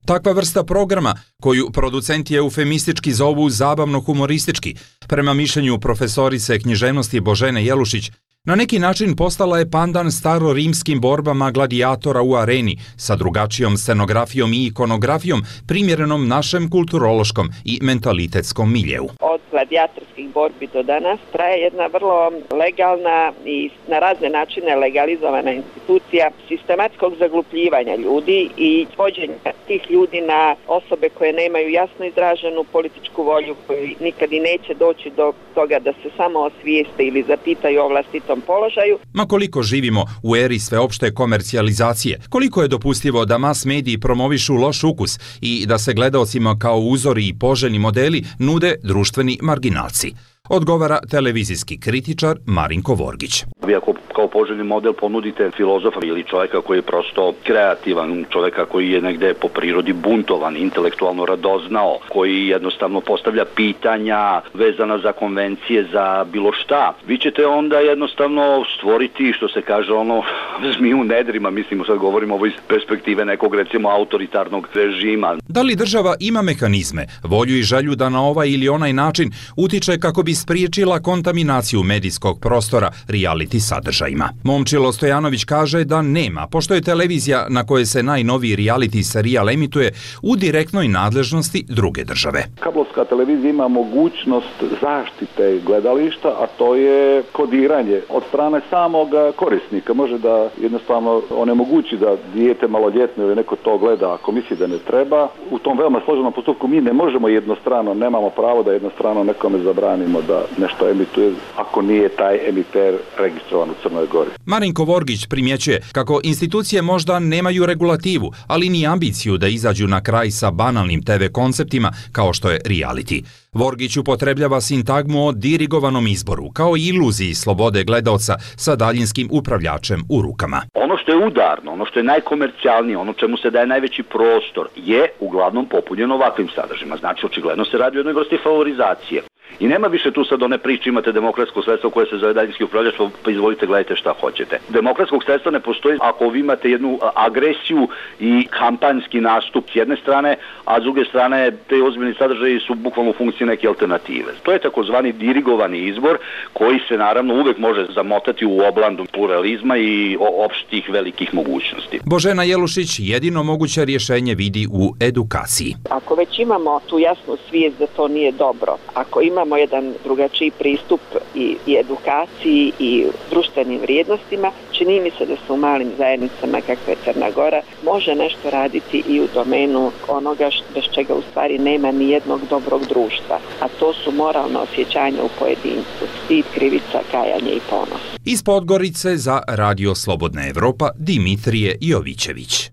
Takva vrsta programa, koju producenti eufemistički zovu zabavno-humoristički, prema mišljenju profesorice književnosti Božene Jelušić, na neki način postala je pandan starorimskim borbama gladijatora u areni sa drugačijom scenografijom i ikonografijom primjerenom našem kulturološkom i mentalitetskom miljeu. Od gladijatorskih borbi do danas traje jedna vrlo legalna i na razne načine legalizovana institucija sistematskog zaglupljivanja ljudi i svođenja tih ljudi na osobe koje nemaju jasno izraženu političku volju, koji nikad i neće doći do toga da se samo osvijeste ili zapitaju o vlastitom položaju. Ma koliko živimo u eri sveopšte komercijalizacije, koliko je dopustivo da mas mediji promovišu loš ukus i da se gledaocima kao uzori i poželjni modeli nude društveni marginalci, odgovara televizijski kritičar Marinko Vorgić. Vi ako kao poželjni model ponudite filozofa ili čovjeka koji je prosto kreativan, čovjeka koji je negde po prirodi buntovan, intelektualno radoznao, koji jednostavno postavlja pitanja vezana za konvencije, za bilo šta, vi ćete onda jednostavno stvoriti, što se kaže, zmiju u nedrima, mislimo sad govorimo ovo iz perspektive nekog recimo autoritarnog režima. Da li država ima mehanizme, volju i želju da na ovaj ili onaj način utiče kako bi spriječila kontaminaciju medijskog prostora reality sadržajima? Momčilo Stojanović kaže da nema, pošto je televizija na kojoj se najnoviji reality serijal emituje u direktnoj nadležnosti druge države. Kablovska televizija ima mogućnost zaštite gledališta, a to je kodiranje od strane samog korisnika. Može da jednostavno onemogući da dijete maloljetno ili neko to gleda ako misli da ne treba. U tom veoma složenom postupku mi ne možemo jednostrano, nemamo pravo da jednostrano nekome zabranimo da nešto emituje ako nije taj emiter registrovan u Crnoj Gori. Marinko Vorgić primjećuje kako institucije možda nemaju regulativu, ali ni ambiciju da izađu na kraj sa banalnim TV konceptima kao što je reality. Vorgić upotrebljava sintagmu o dirigovanom izboru, kao i iluziji slobode gledaoca sa daljinskim upravljačem u rukama. Ono što je udarno, ono što je najkomercijalnije, ono čemu se daje najveći prostor, je uglavnom popunjeno ovakvim sadržajima. Znači, očigledno se radi o jednoj vrsti favorizacije. I nema više tu sad one priče, imate demokratsko sredstvo koje se zove daljinski upravljač, pa izvolite, gledajte šta hoćete. Demokratskog sredstva ne postoji ako vi imate jednu agresiju i kampanjski nastup s jedne strane, a s druge strane te ozbiljni sadržaji su bukvalno u funkciji neke alternative. To je takozvani dirigovani izbor koji se naravno uvek može zamotati u oblandu pluralizma i opštih velikih mogućnosti. Božena Jelušić jedino moguće rješenje vidi u edukaciji. Ako već imamo tu jasnu svijest da to nije dobro, ako imamo jedan drugačiji pristup i edukaciji i društvenim vrijednostima, čini mi se da su u malim zajednicama kakva je Crna Gora može nešto raditi i u domenu onoga bez čega u stvari nema ni jednog dobrog društva, a to su moralna osjećanja u pojedincu, stid, krivica, kajanje i ponos. Iz Podgorice za Radio Slobodna Evropa Dimitrije Jovićević.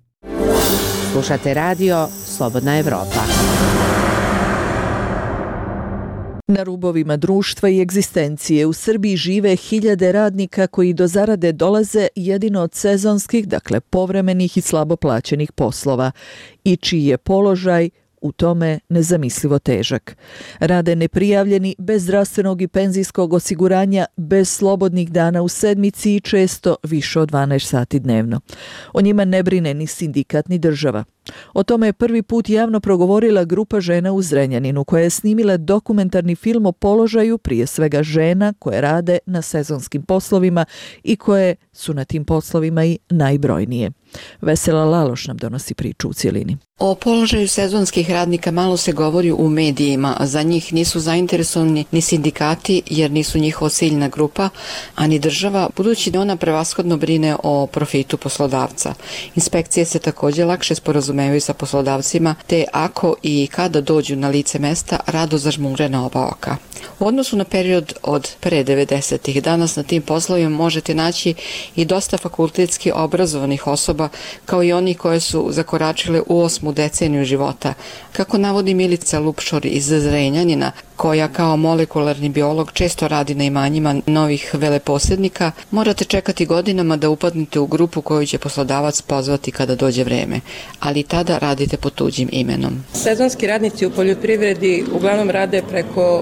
Slušate Radio Slobodna Evropa. Na rubovima društva i egzistencije u Srbiji žive hiljade radnika koji do zarade dolaze jedino od sezonskih, dakle povremenih i slabo plaćenih poslova i čiji je položaj u tome nezamislivo težak. Rade neprijavljeni, bez zdravstvenog i penzijskog osiguranja, bez slobodnih dana u sedmici i često više od 12 sati dnevno. O njima ne brine ni sindikat ni država. O tome je prvi put javno progovorila grupa žena u Zrenjaninu koja je snimila dokumentarni film o položaju prije svega žena koje rade na sezonskim poslovima i koje su na tim poslovima i najbrojnije. Vesela Laloš nam donosi priču u cjelini. O položaju sezonskih radnika malo se govori u medijima, a za njih nisu zainteresovani ni sindikati jer nisu njihova ciljna grupa, a ni država, budući da ona prevashodno brine o profitu poslodavca. Inspekcije se također lakše sporazumevaju sa poslodavcima, te ako i kada dođu na lice mesta, rado zažmure na oba oka. U odnosu na period od pre 90-ih, danas na tim poslovima možete naći i dosta fakultetski obrazovanih osoba, kao i oni koje su zakoračile u 8. deceniju života. Kako navodi Milica Lupšor iz Zrenjanina, koja kao molekularni biolog često radi na imanjima novih veleposjednika, morate čekati godinama da upadnete u grupu koju će poslodavac pozvati kada dođe vreme, ali tada radite pod tuđim imenom. Sezonski radnici u poljoprivredi uglavnom rade preko omladinskih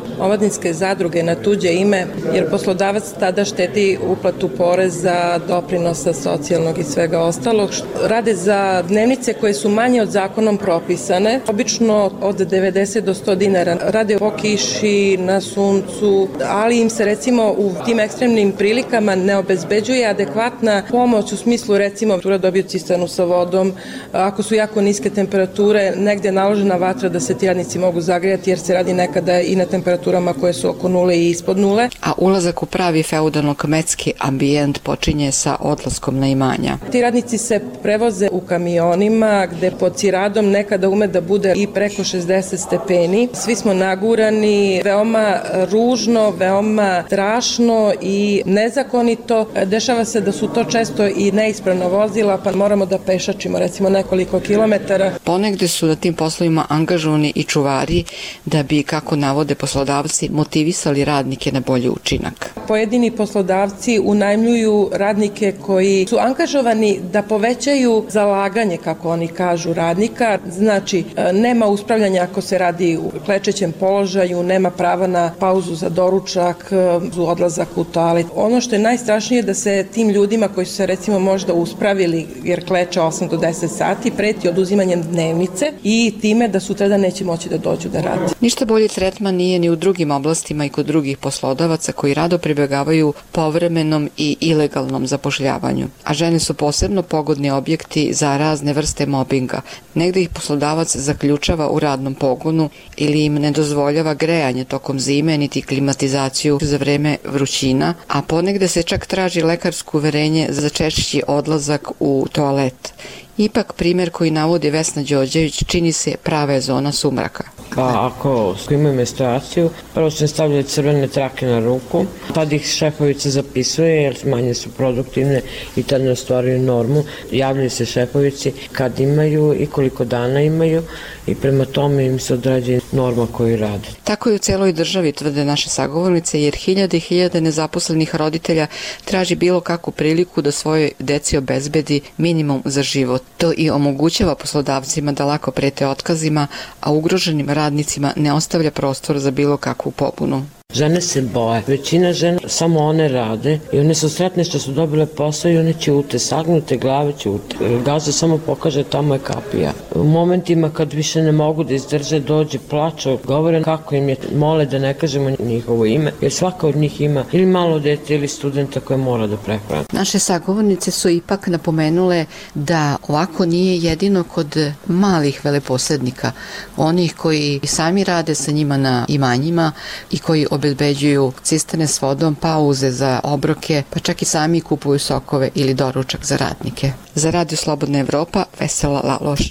građevinske zadruge na tuđe ime, jer poslodavac tada štedi uplatu poreza, doprinosa, socijalnog i svega ostalog. Rade za dnevnice koje su manje od zakonom propisane, obično od 90 do 100 dinara. Rade po kiši, na suncu, ali im se recimo u tim ekstremnim prilikama ne obezbeđuje adekvatna pomoć u smislu recimo dobiju cisternu sa vodom, ako su jako niske temperature, negde je naložena vatra da se ti radnici mogu zagrejati jer se radi nekada i na temperaturama koje su oko nule i ispod nule. A ulazak u pravi feudalno-kmetski ambijent počinje sa odlaskom na imanja. Ti radnici se prevoze u kamionima gde pod ciradom nekada ume da bude i preko 60 stepeni. Svi smo nagurani, veoma ružno, veoma strašno i nezakonito. Dešava se da su to često i neispravna vozila, pa moramo da pešačimo recimo nekoliko kilometara. Ponegde su na tim poslovima angažovani i čuvari da bi, kako navode poslodavci, motivisali radnike na bolji učinak. Pojedini poslodavci unajmljuju radnike koji su angažovani da povećaju zalaganje, kako oni kažu, radnika. Znači, nema uspravljanja ako se radi u klečećem položaju, nema prava na pauzu za doručak, odlazak u toalet. Ono što je najstrašnije je da se tim ljudima koji su se recimo možda uspravili jer kleče 8 do 10 sati, preti oduzimanjem dnevnice i time da sutradan neće moći da dođu da radi. Ništa bolji tretman nije ni u drugim oblastima i kod drugih poslodavaca koji rado pribegavaju povremenom i ilegalnom zapošljavanju. A žene su posebno pogodni objekti za razne vrste mobinga. Negde ih poslodavac zaključava u radnom pogonu ili im ne dozvoljava grejanje tokom zime niti klimatizaciju za vreme vrućina, a ponegde se čak traži lekarsko uverenje za češći odlazak u toalet. Ipak primjer koji navodi Vesna Đorđević čini se prava je zona sumraka. Pa ako imaju menstruaciju, prvo se stavljaju crvene trake na ruku, tad ih šefovica zapisuje jer manje su produktivne i tad ne ostvaruju normu. Javljaju se šefovici kad imaju i koliko dana imaju i prema tome im se određuje norma koju rade. Tako je u celoj državi, tvrde naše sagovornice, jer hiljade i hiljade nezaposlenih roditelja traži bilo kakvu priliku da svojoj deci obezbedi minimum za život. To i omogućava poslodavcima da lako prete otkazima, a ugroženim radnicima ne ostavlja prostor za bilo kakvu pobunu. Žene se boje. Većina žena samo one rade i one su sretne što su dobile posao i one ćute, sagnute glave ćute. Gazda samo pokaže tamo je kapija. U momentima kad više ne mogu da izdrže, dođe, plaču, govore kako im je, mole da ne kažemo njihovo ime, jer svaka od njih ima ili malo dete ili studenta koje mora da prehrani. Naše sagovornice su ipak napomenule da ovako nije jedino kod malih veleposednika, onih koji sami rade sa njima na imanjima i koji obezbeđuju cisterne s vodom, pauze za obroke, pa čak i sami kupuju sokove ili doručak za radnike. Za Radio Slobodna Evropa, Vesela Laloš.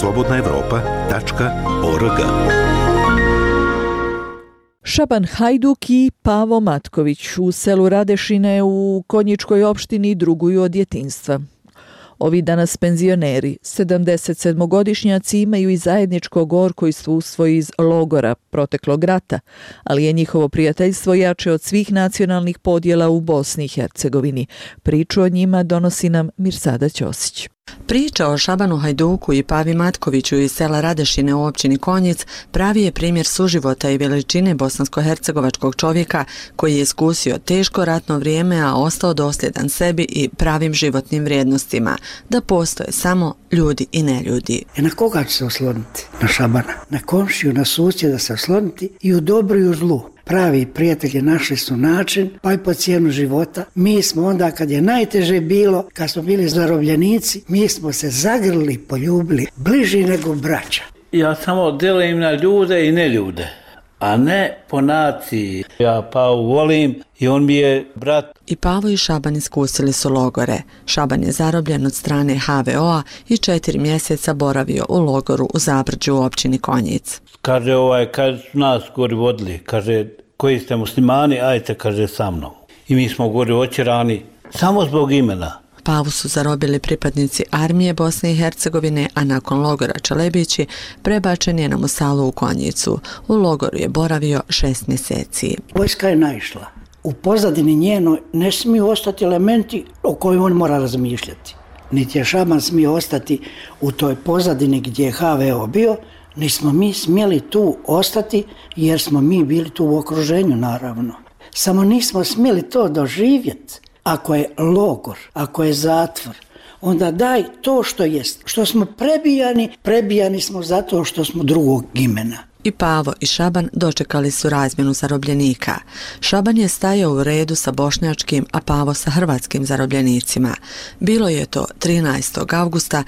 slobodnaevropa.org. Šaban Hajduk i Pavo Matković u selu Radešine u Konjičkoj opštini druguju od djetinjstva. Ovi danas penzioneri, 77-godišnjaci, imaju i zajedničko gorko iskustvo iz logora proteklog rata, ali je njihovo prijateljstvo jače od svih nacionalnih podjela u Bosni i Hercegovini. Priču o njima donosi nam Mirsada Ćosić. Priča o Šabanu Hajduku i Pavi Matkoviću iz sela Radešine u općini Konjic pravi je primjer suživota i veličine bosansko-hercegovačkog čovjeka koji je iskusio teško ratno vrijeme, a ostao dosljedan sebi i pravim životnim vrijednostima, da postoje samo ljudi i neljudi. Na koga će se osloniti? Na Šabana. Na komšiju, na susjeda se osloniti i u dobru i u zlu. Pravi prijatelji našli su način, pa i po cijenu života. Mi smo onda, kad je najteže bilo, kad smo bili zarobljenici, mi smo se zagrlili, poljubili, bliži nego braća. Ja samo delim na ljude i neljude, a ne po naciji. Ja Pavu volim i on mi je brat. I Pavo i Šaban iskusili su logore. Šaban je zarobljen od strane HVO-a i 4 mjeseca boravio u logoru u Zabrđu u općini Konjic. Kaže, kad su nas gori vodili, kaže, koji ste muslimani, ajte, kaže, sa mnom. I mi smo gori očerani, samo zbog imena. Pavu su zarobili pripadnici armije Bosne i Hercegovine, a nakon logora Čalebići prebačen je na Musalu u Konjicu. U logoru je boravio 6 mjeseci. Vojska je naišla. U pozadini njeno ne smiju ostati elementi o kojima on mora razmišljati. Niti je Šaban smio ostati u toj pozadini gdje je HVO bio, Nismo mi smjeli tu ostati jer smo mi bili tu u okruženju, naravno. Samo nismo smjeli to doživjeti. Ako je logor, ako je zatvor, onda daj to što jest. Što smo prebijani smo zato što smo drugog imena. I Pavo i Šaban dočekali su razmjenu zarobljenika. Šaban je stajao u redu sa bošnjačkim, a Pavo sa hrvatskim zarobljenicima. Bilo je to 13. avgusta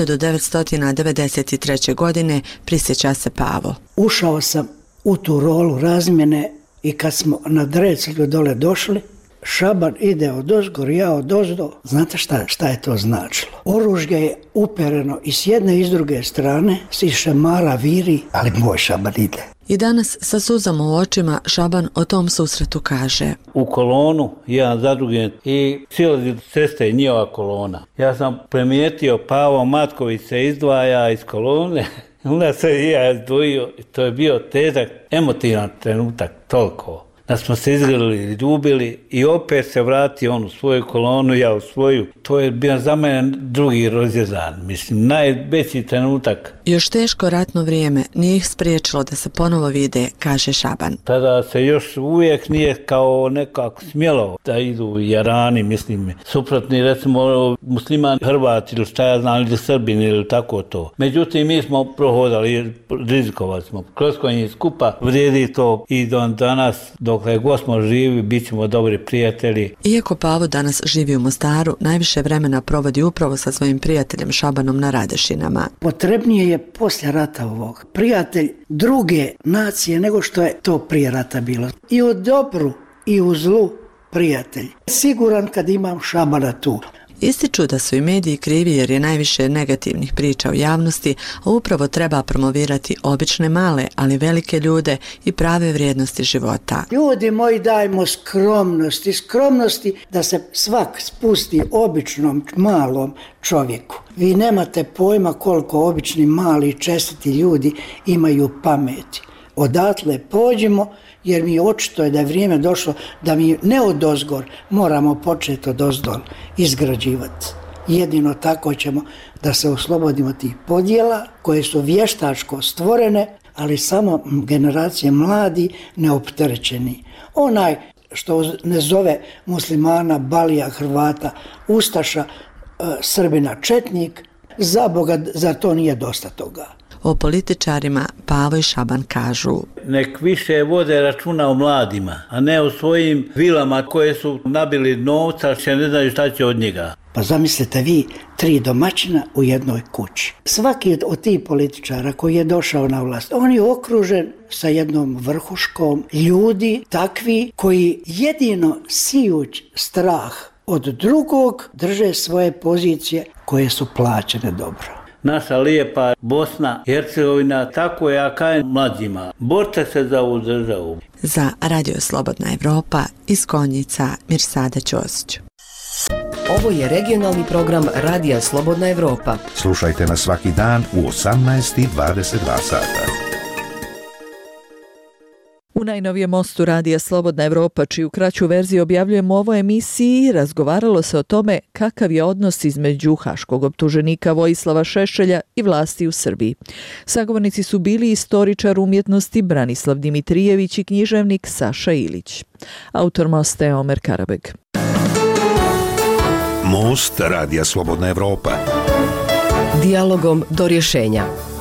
1993. godine, prisjeća se Pavo. Ušao sam u tu rolu razmjene i kad smo na Drecelju dole došli, Šaban ide odozgor, ja odozdo. Znate šta je to značilo? Oružje je upereno i s jedne i s druge strane, si šamara viri, ali moj Šaban ide. I danas sa suzama u očima Šaban o tom susretu kaže: u kolonu, jedan za drugim, i silazi ceste njihova kolona. Ja sam primijetio Pavo Matković se izdvaja iz kolone, onda se i ja izdvojio. To je bio težak, emotivan trenutak, toliko. Da smo se izgrlili, ljubili i opet se vrati on u svoju kolonu, ja u svoju. To je bio za mene drugi rođendan, mislim, najveći trenutak. Još teško ratno vrijeme nije ih spriječilo da se ponovo vide, kaže Šaban. Tada se još uvijek nije kao nekako smjelo da idu Jarani, mislim, suprotni, recimo, musliman, Hrvat ili šta ja znam, ili Srbin ili tako to. Međutim, mi smo prohodali, rizikovali smo. Kroz konji skupa vrijedi to i do danas, dokle god smo živi, bit ćemo dobri prijatelji. Iako Pavo danas živi u Mostaru, najviše vremena provodi upravo sa svojim prijateljem Šabanom na Radešinama. Potrebnije je poslije rata ovog prijatelj druge nacije nego što je to prije rata bilo. I u dobru i u zlu prijatelj. Siguran kad imam Šabana tu. Ističu da su i mediji krivi jer je najviše negativnih priča u javnosti, a upravo treba promovirati obične male, ali velike ljude i prave vrijednosti života. Ljudi moji, dajmo skromnosti da se svak spusti običnom malom čovjeku. Vi nemate pojma koliko obični mali čestiti ljudi imaju pameti. Odatle pođimo jer mi očito je da je vrijeme došlo da mi ne odozgor moramo početi odozdol izgrađivati. Jedino tako ćemo da se oslobodimo tih podjela koje su vještačko stvorene, ali samo generacije mladi neopterećeni. Onaj što ne zove muslimana, balija, Hrvata, ustaša, Srbina, četnik, za Boga, zar to nije dosta toga? O političarima Pavo i Šaban kažu: nek više vode računa o mladima, a ne o svojim vilama koje su nabili novca, što ne znaju šta će od njega. Pa zamislite vi 3 domaćina u jednoj kući. Svaki od tih političara koji je došao na vlast, on je okružen sa jednom vrhuškom ljudi, takvi koji jedino sijuć strah od drugog drže svoje pozicije koje su plaćene dobro. Naša lijepa Bosna, Hercegovina, tako je, a kaj mlađima. Borite se za ovu državu. Za Radio Slobodna Evropa iz Konjica, Mirsada Ćosić. Ovo je regionalni program Radija Slobodna Evropa. Slušajte nas svaki dan u 18:22 sata. U najnovijem mostu Radija Slobodna Evropa, čiju kraću verziju objavljujemo u ovoj emisiji, razgovaralo se o tome kakav je odnos između haškog optuženika Vojislava Šešelja i vlasti u Srbiji. Sagovornici su bili istoričar umjetnosti Branislav Dimitrijević i književnik Saša Ilić. Autor mosta je Omer Karabeg. Most Radija Slobodna Evropa. Dijalogom do rješenja.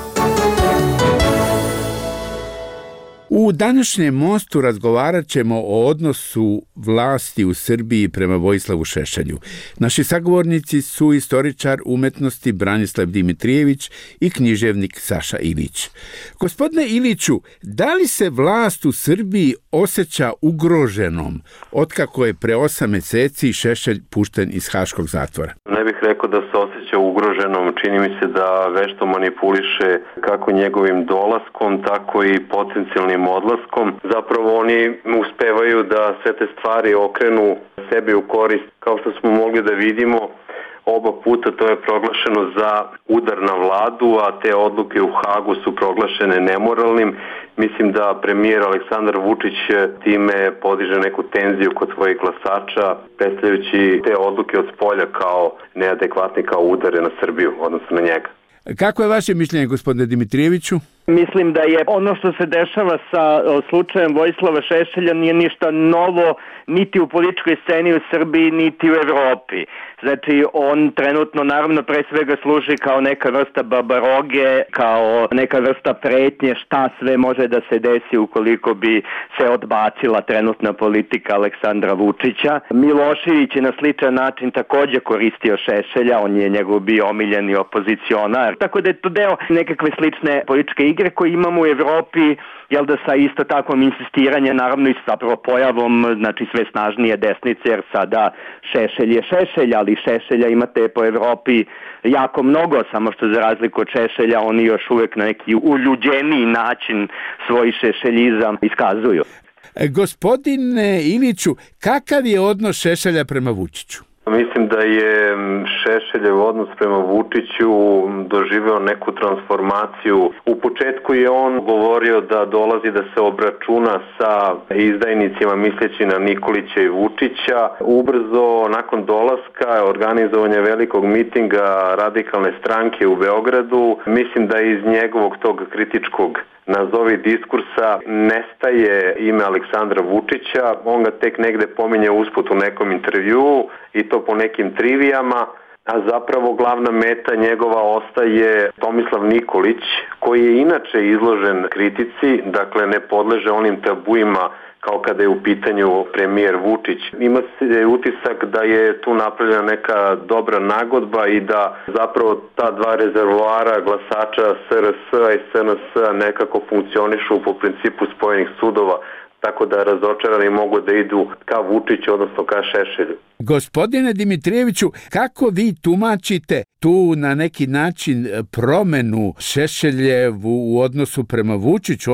U današnjem mostu razgovarat ćemo o odnosu vlasti u Srbiji prema Vojislavu Šešelju. Naši sagovornici su istoričar umjetnosti Branislav Dimitrijević i književnik Saša Ilić. Gospodine Iliću, da li se vlast u Srbiji osjeća ugroženom otkako je pre 8 mjeseci Šešelj pušten iz haškog zatvora? Ne bih rekao da se osjeća ugroženom. Čini mi se da vešto manipuliše kako njegovim dolaskom, tako i potencijalnim odlaskom. Zapravo oni uspevaju da sve te stvari okrenu sebi u korist. Kao što smo mogli da vidimo, oba puta to je proglašeno za udar na vladu, a te odluke u Hagu su proglašene nemoralnim. Mislim da premijer Aleksandar Vučić time podiže neku tenziju kod svojih glasača, predstavljajući te odluke od spolja kao neadekvatne, kao udare na Srbiju, odnosno na njega. Kako je vaše mišljenje, gospodine Dimitrijeviću? Mislim da je ono što se dešava sa slučajem Vojislava Šešelja nije ništa novo niti u političkoj sceni u Srbiji, niti u Evropi. Znači, on trenutno naravno pre svega služi kao neka vrsta babaroge, kao neka vrsta pretnje šta sve može da se desi ukoliko bi se odbacila trenutna politika Aleksandra Vučića. Milošević je na sličan način takođe koristio Šešelja, on je njegov bio omiljeni opozicionar. Tako da je to deo nekakve slične političke igre koje imamo u Evropi, jel da sa isto takvom insistiranjem, naravno i zapravo pojavom, znači sve snažnije desnice, jer sada Šešelj je Šešelj, ali Šešelja imate po Evropi jako mnogo, samo što za razliku od Šešelja oni još uvek na neki uljuđeniji način svoj šešeljizam iskazuju. Gospodine Iliću, kakav je odnos Šešelja prema Vučiću? Mislim da je Šešeljev odnos prema Vučiću doživeo neku transformaciju. U početku je on govorio da dolazi da se obračuna sa izdajnicima misleći na Nikolića i Vučića. Ubrzo nakon dolaska, organizovanja velikog mitinga Radikalne stranke u Beogradu, mislim da iz njegovog tog kritičkog nazovi diskursa nestaje ime Aleksandra Vučića, on ga tek negde pominje usput u nekom intervjuu i to po nekim trivijama, a zapravo glavna meta njegova ostaje Tomislav Nikolić, koji je inače izložen kritici, dakle ne podleže onim tabuima kao kada je u pitanju premijer Vučić. Ima se utisak da je tu napravljena neka dobra nagodba i da zapravo ta dva rezervoara glasača SRS i SNS nekako funkcionišu po principu spojenih sudova, tako da razočarani mogu da idu ka Vučiću, odnosno ka Šešelju. Gospodine Dimitrijeviću, kako vi tumačite tu na neki način promenu Šešeljevu u odnosu prema Vučiću?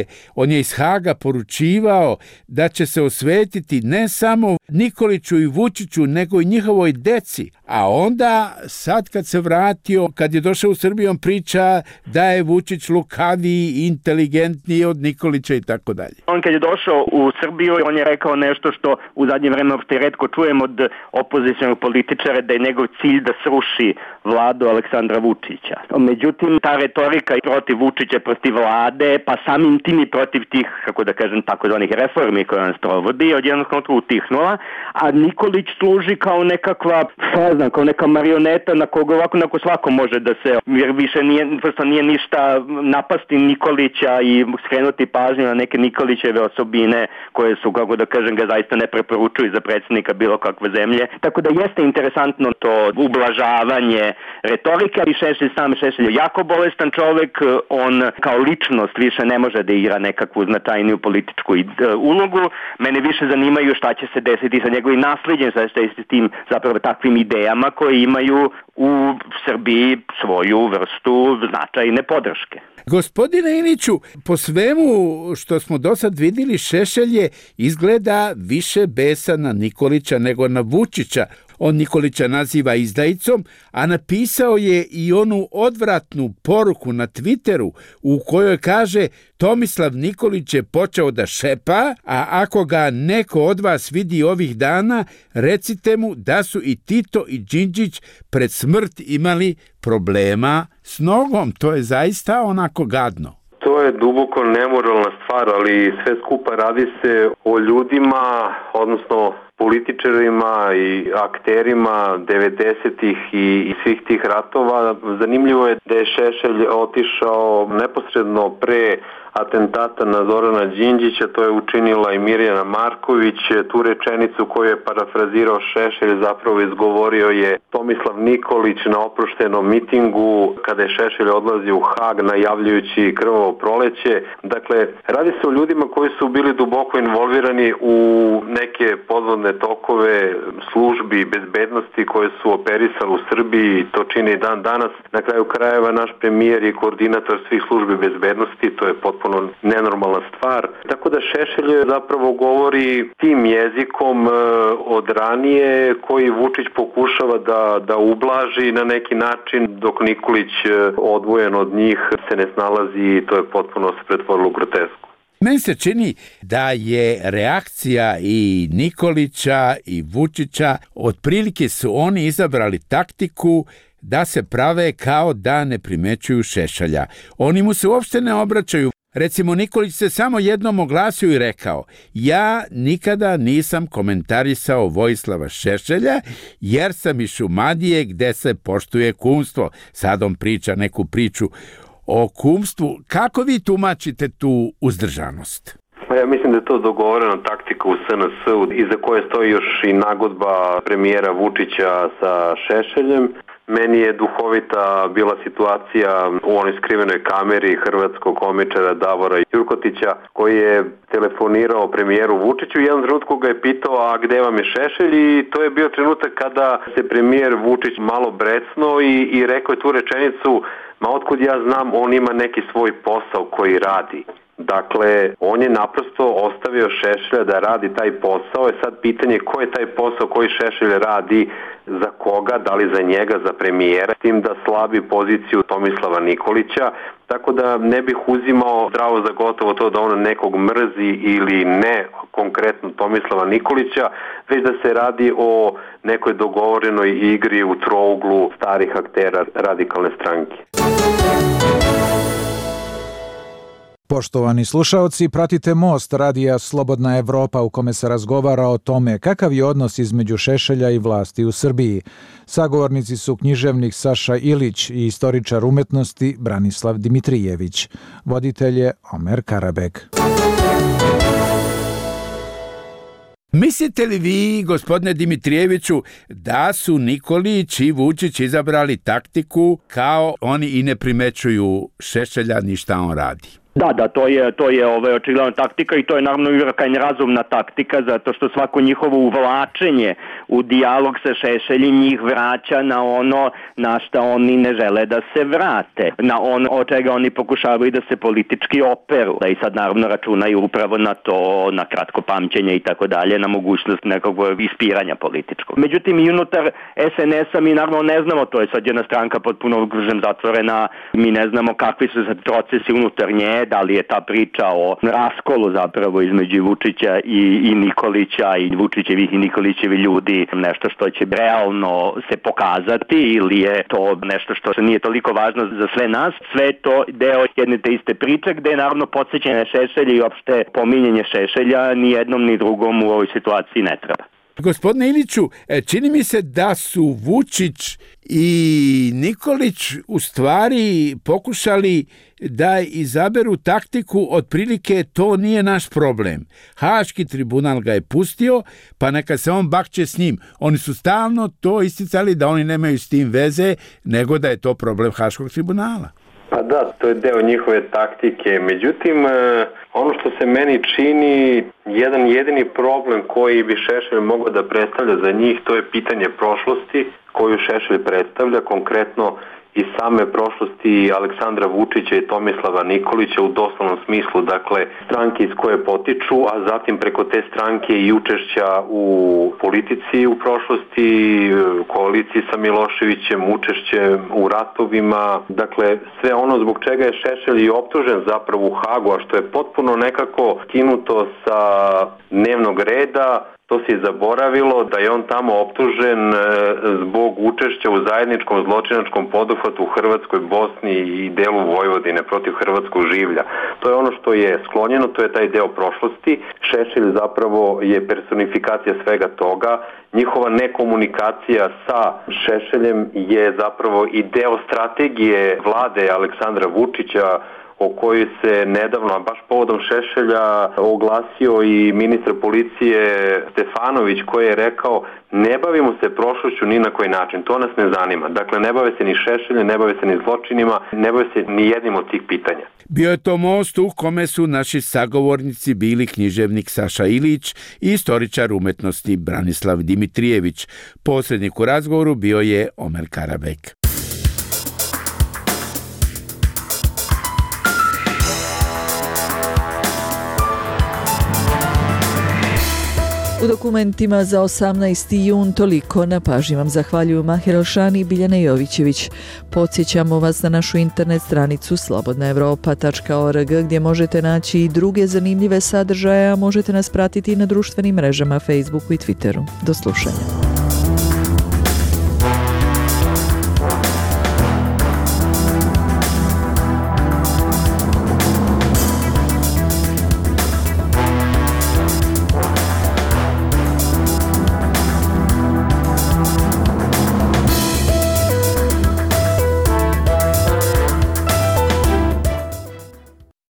On je iz Haga poručivao da će se osvetiti ne samo Nikoliću i Vučiću, nego i njihovoj deci. A onda, sad kad se vratio, kad je došao u Srbiju, on priča da je Vučić lukaviji, inteligentniji od Nikolića i tako dalje. On kad je došao u Srbiju, on je rekao nešto što u zadnje vreme uopšte retko čujemo od opozicionog političara, da je njegov cilj da sruši vladu Aleksandra Vučića. Međutim, ta retorika protiv Vučića, protiv vlade, pa samim tim i protiv tih, kako da kažem, takozvanih reformi koje on sprovodi, odjednog kontra utihnula, a Nikolić služi kao nekakva, kao neka marioneta na koga ovako svako može da se, jer više nije ništa napasti Nikolića i skrenuti pažnju na neke Nikolićeve osobine koje su, kako da kažem, ga zaista ne preporučuju za predsjednika bilo kakve zemlje. Tako da jeste interesantno to ublažavanje retorika i Šešelj je jako bolestan čovek, on kao ličnost više ne može da igra nekakvu značajniju političku ulogu. Mene više zanimaju šta će se desiti sa njegovim nasledđem, sa tim zapravo takvim idejama koje imaju u Srbiji svoju vrstu značajne podrške. Gospodine Iliću, po svemu što smo do sad vidjeli, Šešelj je izgleda više besan na Nikolića nego na Vučića. On Nikolića naziva izdajicom, a napisao je i onu odvratnu poruku na Twitteru u kojoj kaže: Tomislav Nikolić je počeo da šepa, a ako ga neko od vas vidi ovih dana, recite mu da su i Tito i Đinđić pred smrt imali problema s nogom. To je zaista onako gadno. To je duboko nemoralna stvar, ali sve skupa radi se o ljudima, odnosno političarima i akterima 90-ih i svih tih ratova. Zanimljivo je da je Šešelj otišao neposredno pre atentata na Zorana Đinđića, to je učinila i Mirjana Marković. Tu rečenicu koju je parafrazirao Šešelj zapravo izgovorio je Tomislav Nikolić na oproštenom mitingu kada je Šešelj odlazio u Hag najavljujući krvavo proleće. Dakle, radi se o ljudima koji su bili duboko involvirani u neke podvodne tokove službi bezbednosti koje su operisali u Srbiji i to čini dan danas. Na kraju krajeva naš premijer je koordinator svih službi bezbednosti, to je potpuno nenormalna stvar. Tako da Šešelj zapravo govori tim jezikom od ranije koji Vučić pokušava da ublaži na neki način, dok Nikolić odvojen od njih se ne snalazi i to je potpuno se pretvorilo u grotesku. Meni se čini da je reakcija i Nikolića i Vučića, otprilike su oni izabrali taktiku da se prave kao da ne primećuju Šešelja. Oni mu se uopšte ne obraćaju. Recimo, Nikolić se samo jednom oglasio i rekao: ja nikada nisam komentarisao Vojislava Šešelja jer sam iz Šumadije gde se poštuje kumstvo. Sad on priča neku priču o kumstvu. Kako vi tumačite tu uzdržanost? Ja mislim da je to dogovorena taktika u SNS-u iza koje stoji još i nagodba premijera Vučića sa Šešeljem. Meni je duhovita bila situacija u onoj skrivenoj kameri hrvatskog komičara Davora Jurkotića koji je telefonirao premijeru Vučiću i jedan trenutku ga je pitao: a gde vam je Šešelj? I to je bio trenutak kada se premijer Vučić malo brecnuo i rekao je tu rečenicu: ma otkud ja znam, on ima neki svoj posao koji radi. Dakle, on je naprosto ostavio Šešelja da radi taj posao. Je sad pitanje ko je taj posao koji Šešelj radi, za koga, da li za njega, za premijera, s tim da slabi poziciju Tomislava Nikolića, tako da ne bih uzimao zdravo za gotovo to da on nekog mrzi ili ne, konkretno Tomislava Nikolića, već da se radi o nekoj dogovorenoj igri u trouglu starih aktera radikalne stranke. Poštovani slušaoci, pratite Most radija Slobodna Evropa u kome se razgovara o tome kakav je odnos između Šešelja i vlasti u Srbiji. Sagovornici su književnik Saša Ilić i istoričar umetnosti Branislav Dimitrijević. Voditelj je Omer Karabek. Mislite li vi, gospodine Dimitrijeviću, da su Nikolić i Vučić izabrali taktiku kao oni i ne primećuju Šešelja ni šta on radi? Da, to je očigledna taktika i to je naravno i krajnje razumna taktika, zato što svako njihovo uvlačenje u dijalog sa Šešeljem njih vraća na ono na šta oni ne žele da se vrate, na ono od čega oni pokušavaju da se politički operu. Da i sad naravno računaju upravo na to, na kratko pamćenje i tako dalje, na mogućnost nekog ispiranja političkog. Međutim, i unutar SNS-a mi naravno ne znamo, to je sad jedna stranka potpuno zatvorena, mi ne znamo kakvi su sad procesi unutar nje, da li je ta priča o raskolu zapravo između Vučića i Nikolića i Vučićevih i Nikolićevi ljudi nešto što će realno se pokazati ili je to nešto što nije toliko važno za sve nas. Sve to deo jedne te iste priče gde je naravno podsjećanje Šešelja i opšte pominjanje Šešelja ni jednom ni drugom u ovoj situaciji ne treba. Gospodine Iliću, čini mi se da su Vučić i Nikolić u stvari pokušali da izaberu taktiku otprilike to nije naš problem. Haški tribunal ga je pustio, pa neka se on bakće s njim. Oni su stalno to isticali da oni nemaju s tim veze, nego da je to problem Haškog tribunala. Pa da, to je deo njihove taktike. Međutim, ono što se meni čini, jedan jedini problem koji bi Šešelj mogao da predstavlja za njih, to je pitanje prošlosti koju Šešelj predstavlja, konkretno iz same prošlosti Aleksandra Vučića i Tomislava Nikolića u doslovnom smislu, dakle stranke iz koje potiču, a zatim preko te stranke i učešća u politici u prošlosti, koaliciji sa Miloševićem, učešće u ratovima, dakle sve ono zbog čega je Šešelj i optužen zapravo u Hagu, a što je potpuno nekako skinuto sa dnevnog reda. To se je zaboravilo da je on tamo optužen zbog učešća u zajedničkom zločinačkom poduhvatu u Hrvatskoj, Bosni i delu Vojvodine protiv hrvatskog življa. To je ono što je sklonjeno, to je taj deo prošlosti. Šešelj zapravo je personifikacija svega toga. Njihova nekomunikacija sa Šešeljem je zapravo i deo strategije vlade Aleksandra Vučića, o kojoj se nedavno, a baš povodom Šešelja, oglasio i ministar policije Stefanović, koji je rekao: ne bavimo se prošlošću ni na koji način, to nas ne zanima. Dakle, ne bave se ni Šešeljem, ne bave se ni zločinima, ne bave se ni jednim od tih pitanja. Bio je to most u kome su naši sagovornici bili književnik Saša Ilić i istoričar umetnosti Branislav Dimitrijević. Posrednik u razgovoru bio je Omer Karabek. U dokumentima za 18. jun toliko. Na pažnji vam zahvaljuju Mahir Elšani i Biljana Jovićević. Podsjećamo vas na našu internet stranicu slobodnaevropa.org gdje možete naći i druge zanimljive sadržaje, a možete nas pratiti i na društvenim mrežama Facebooku i Twitteru. Do slušanja.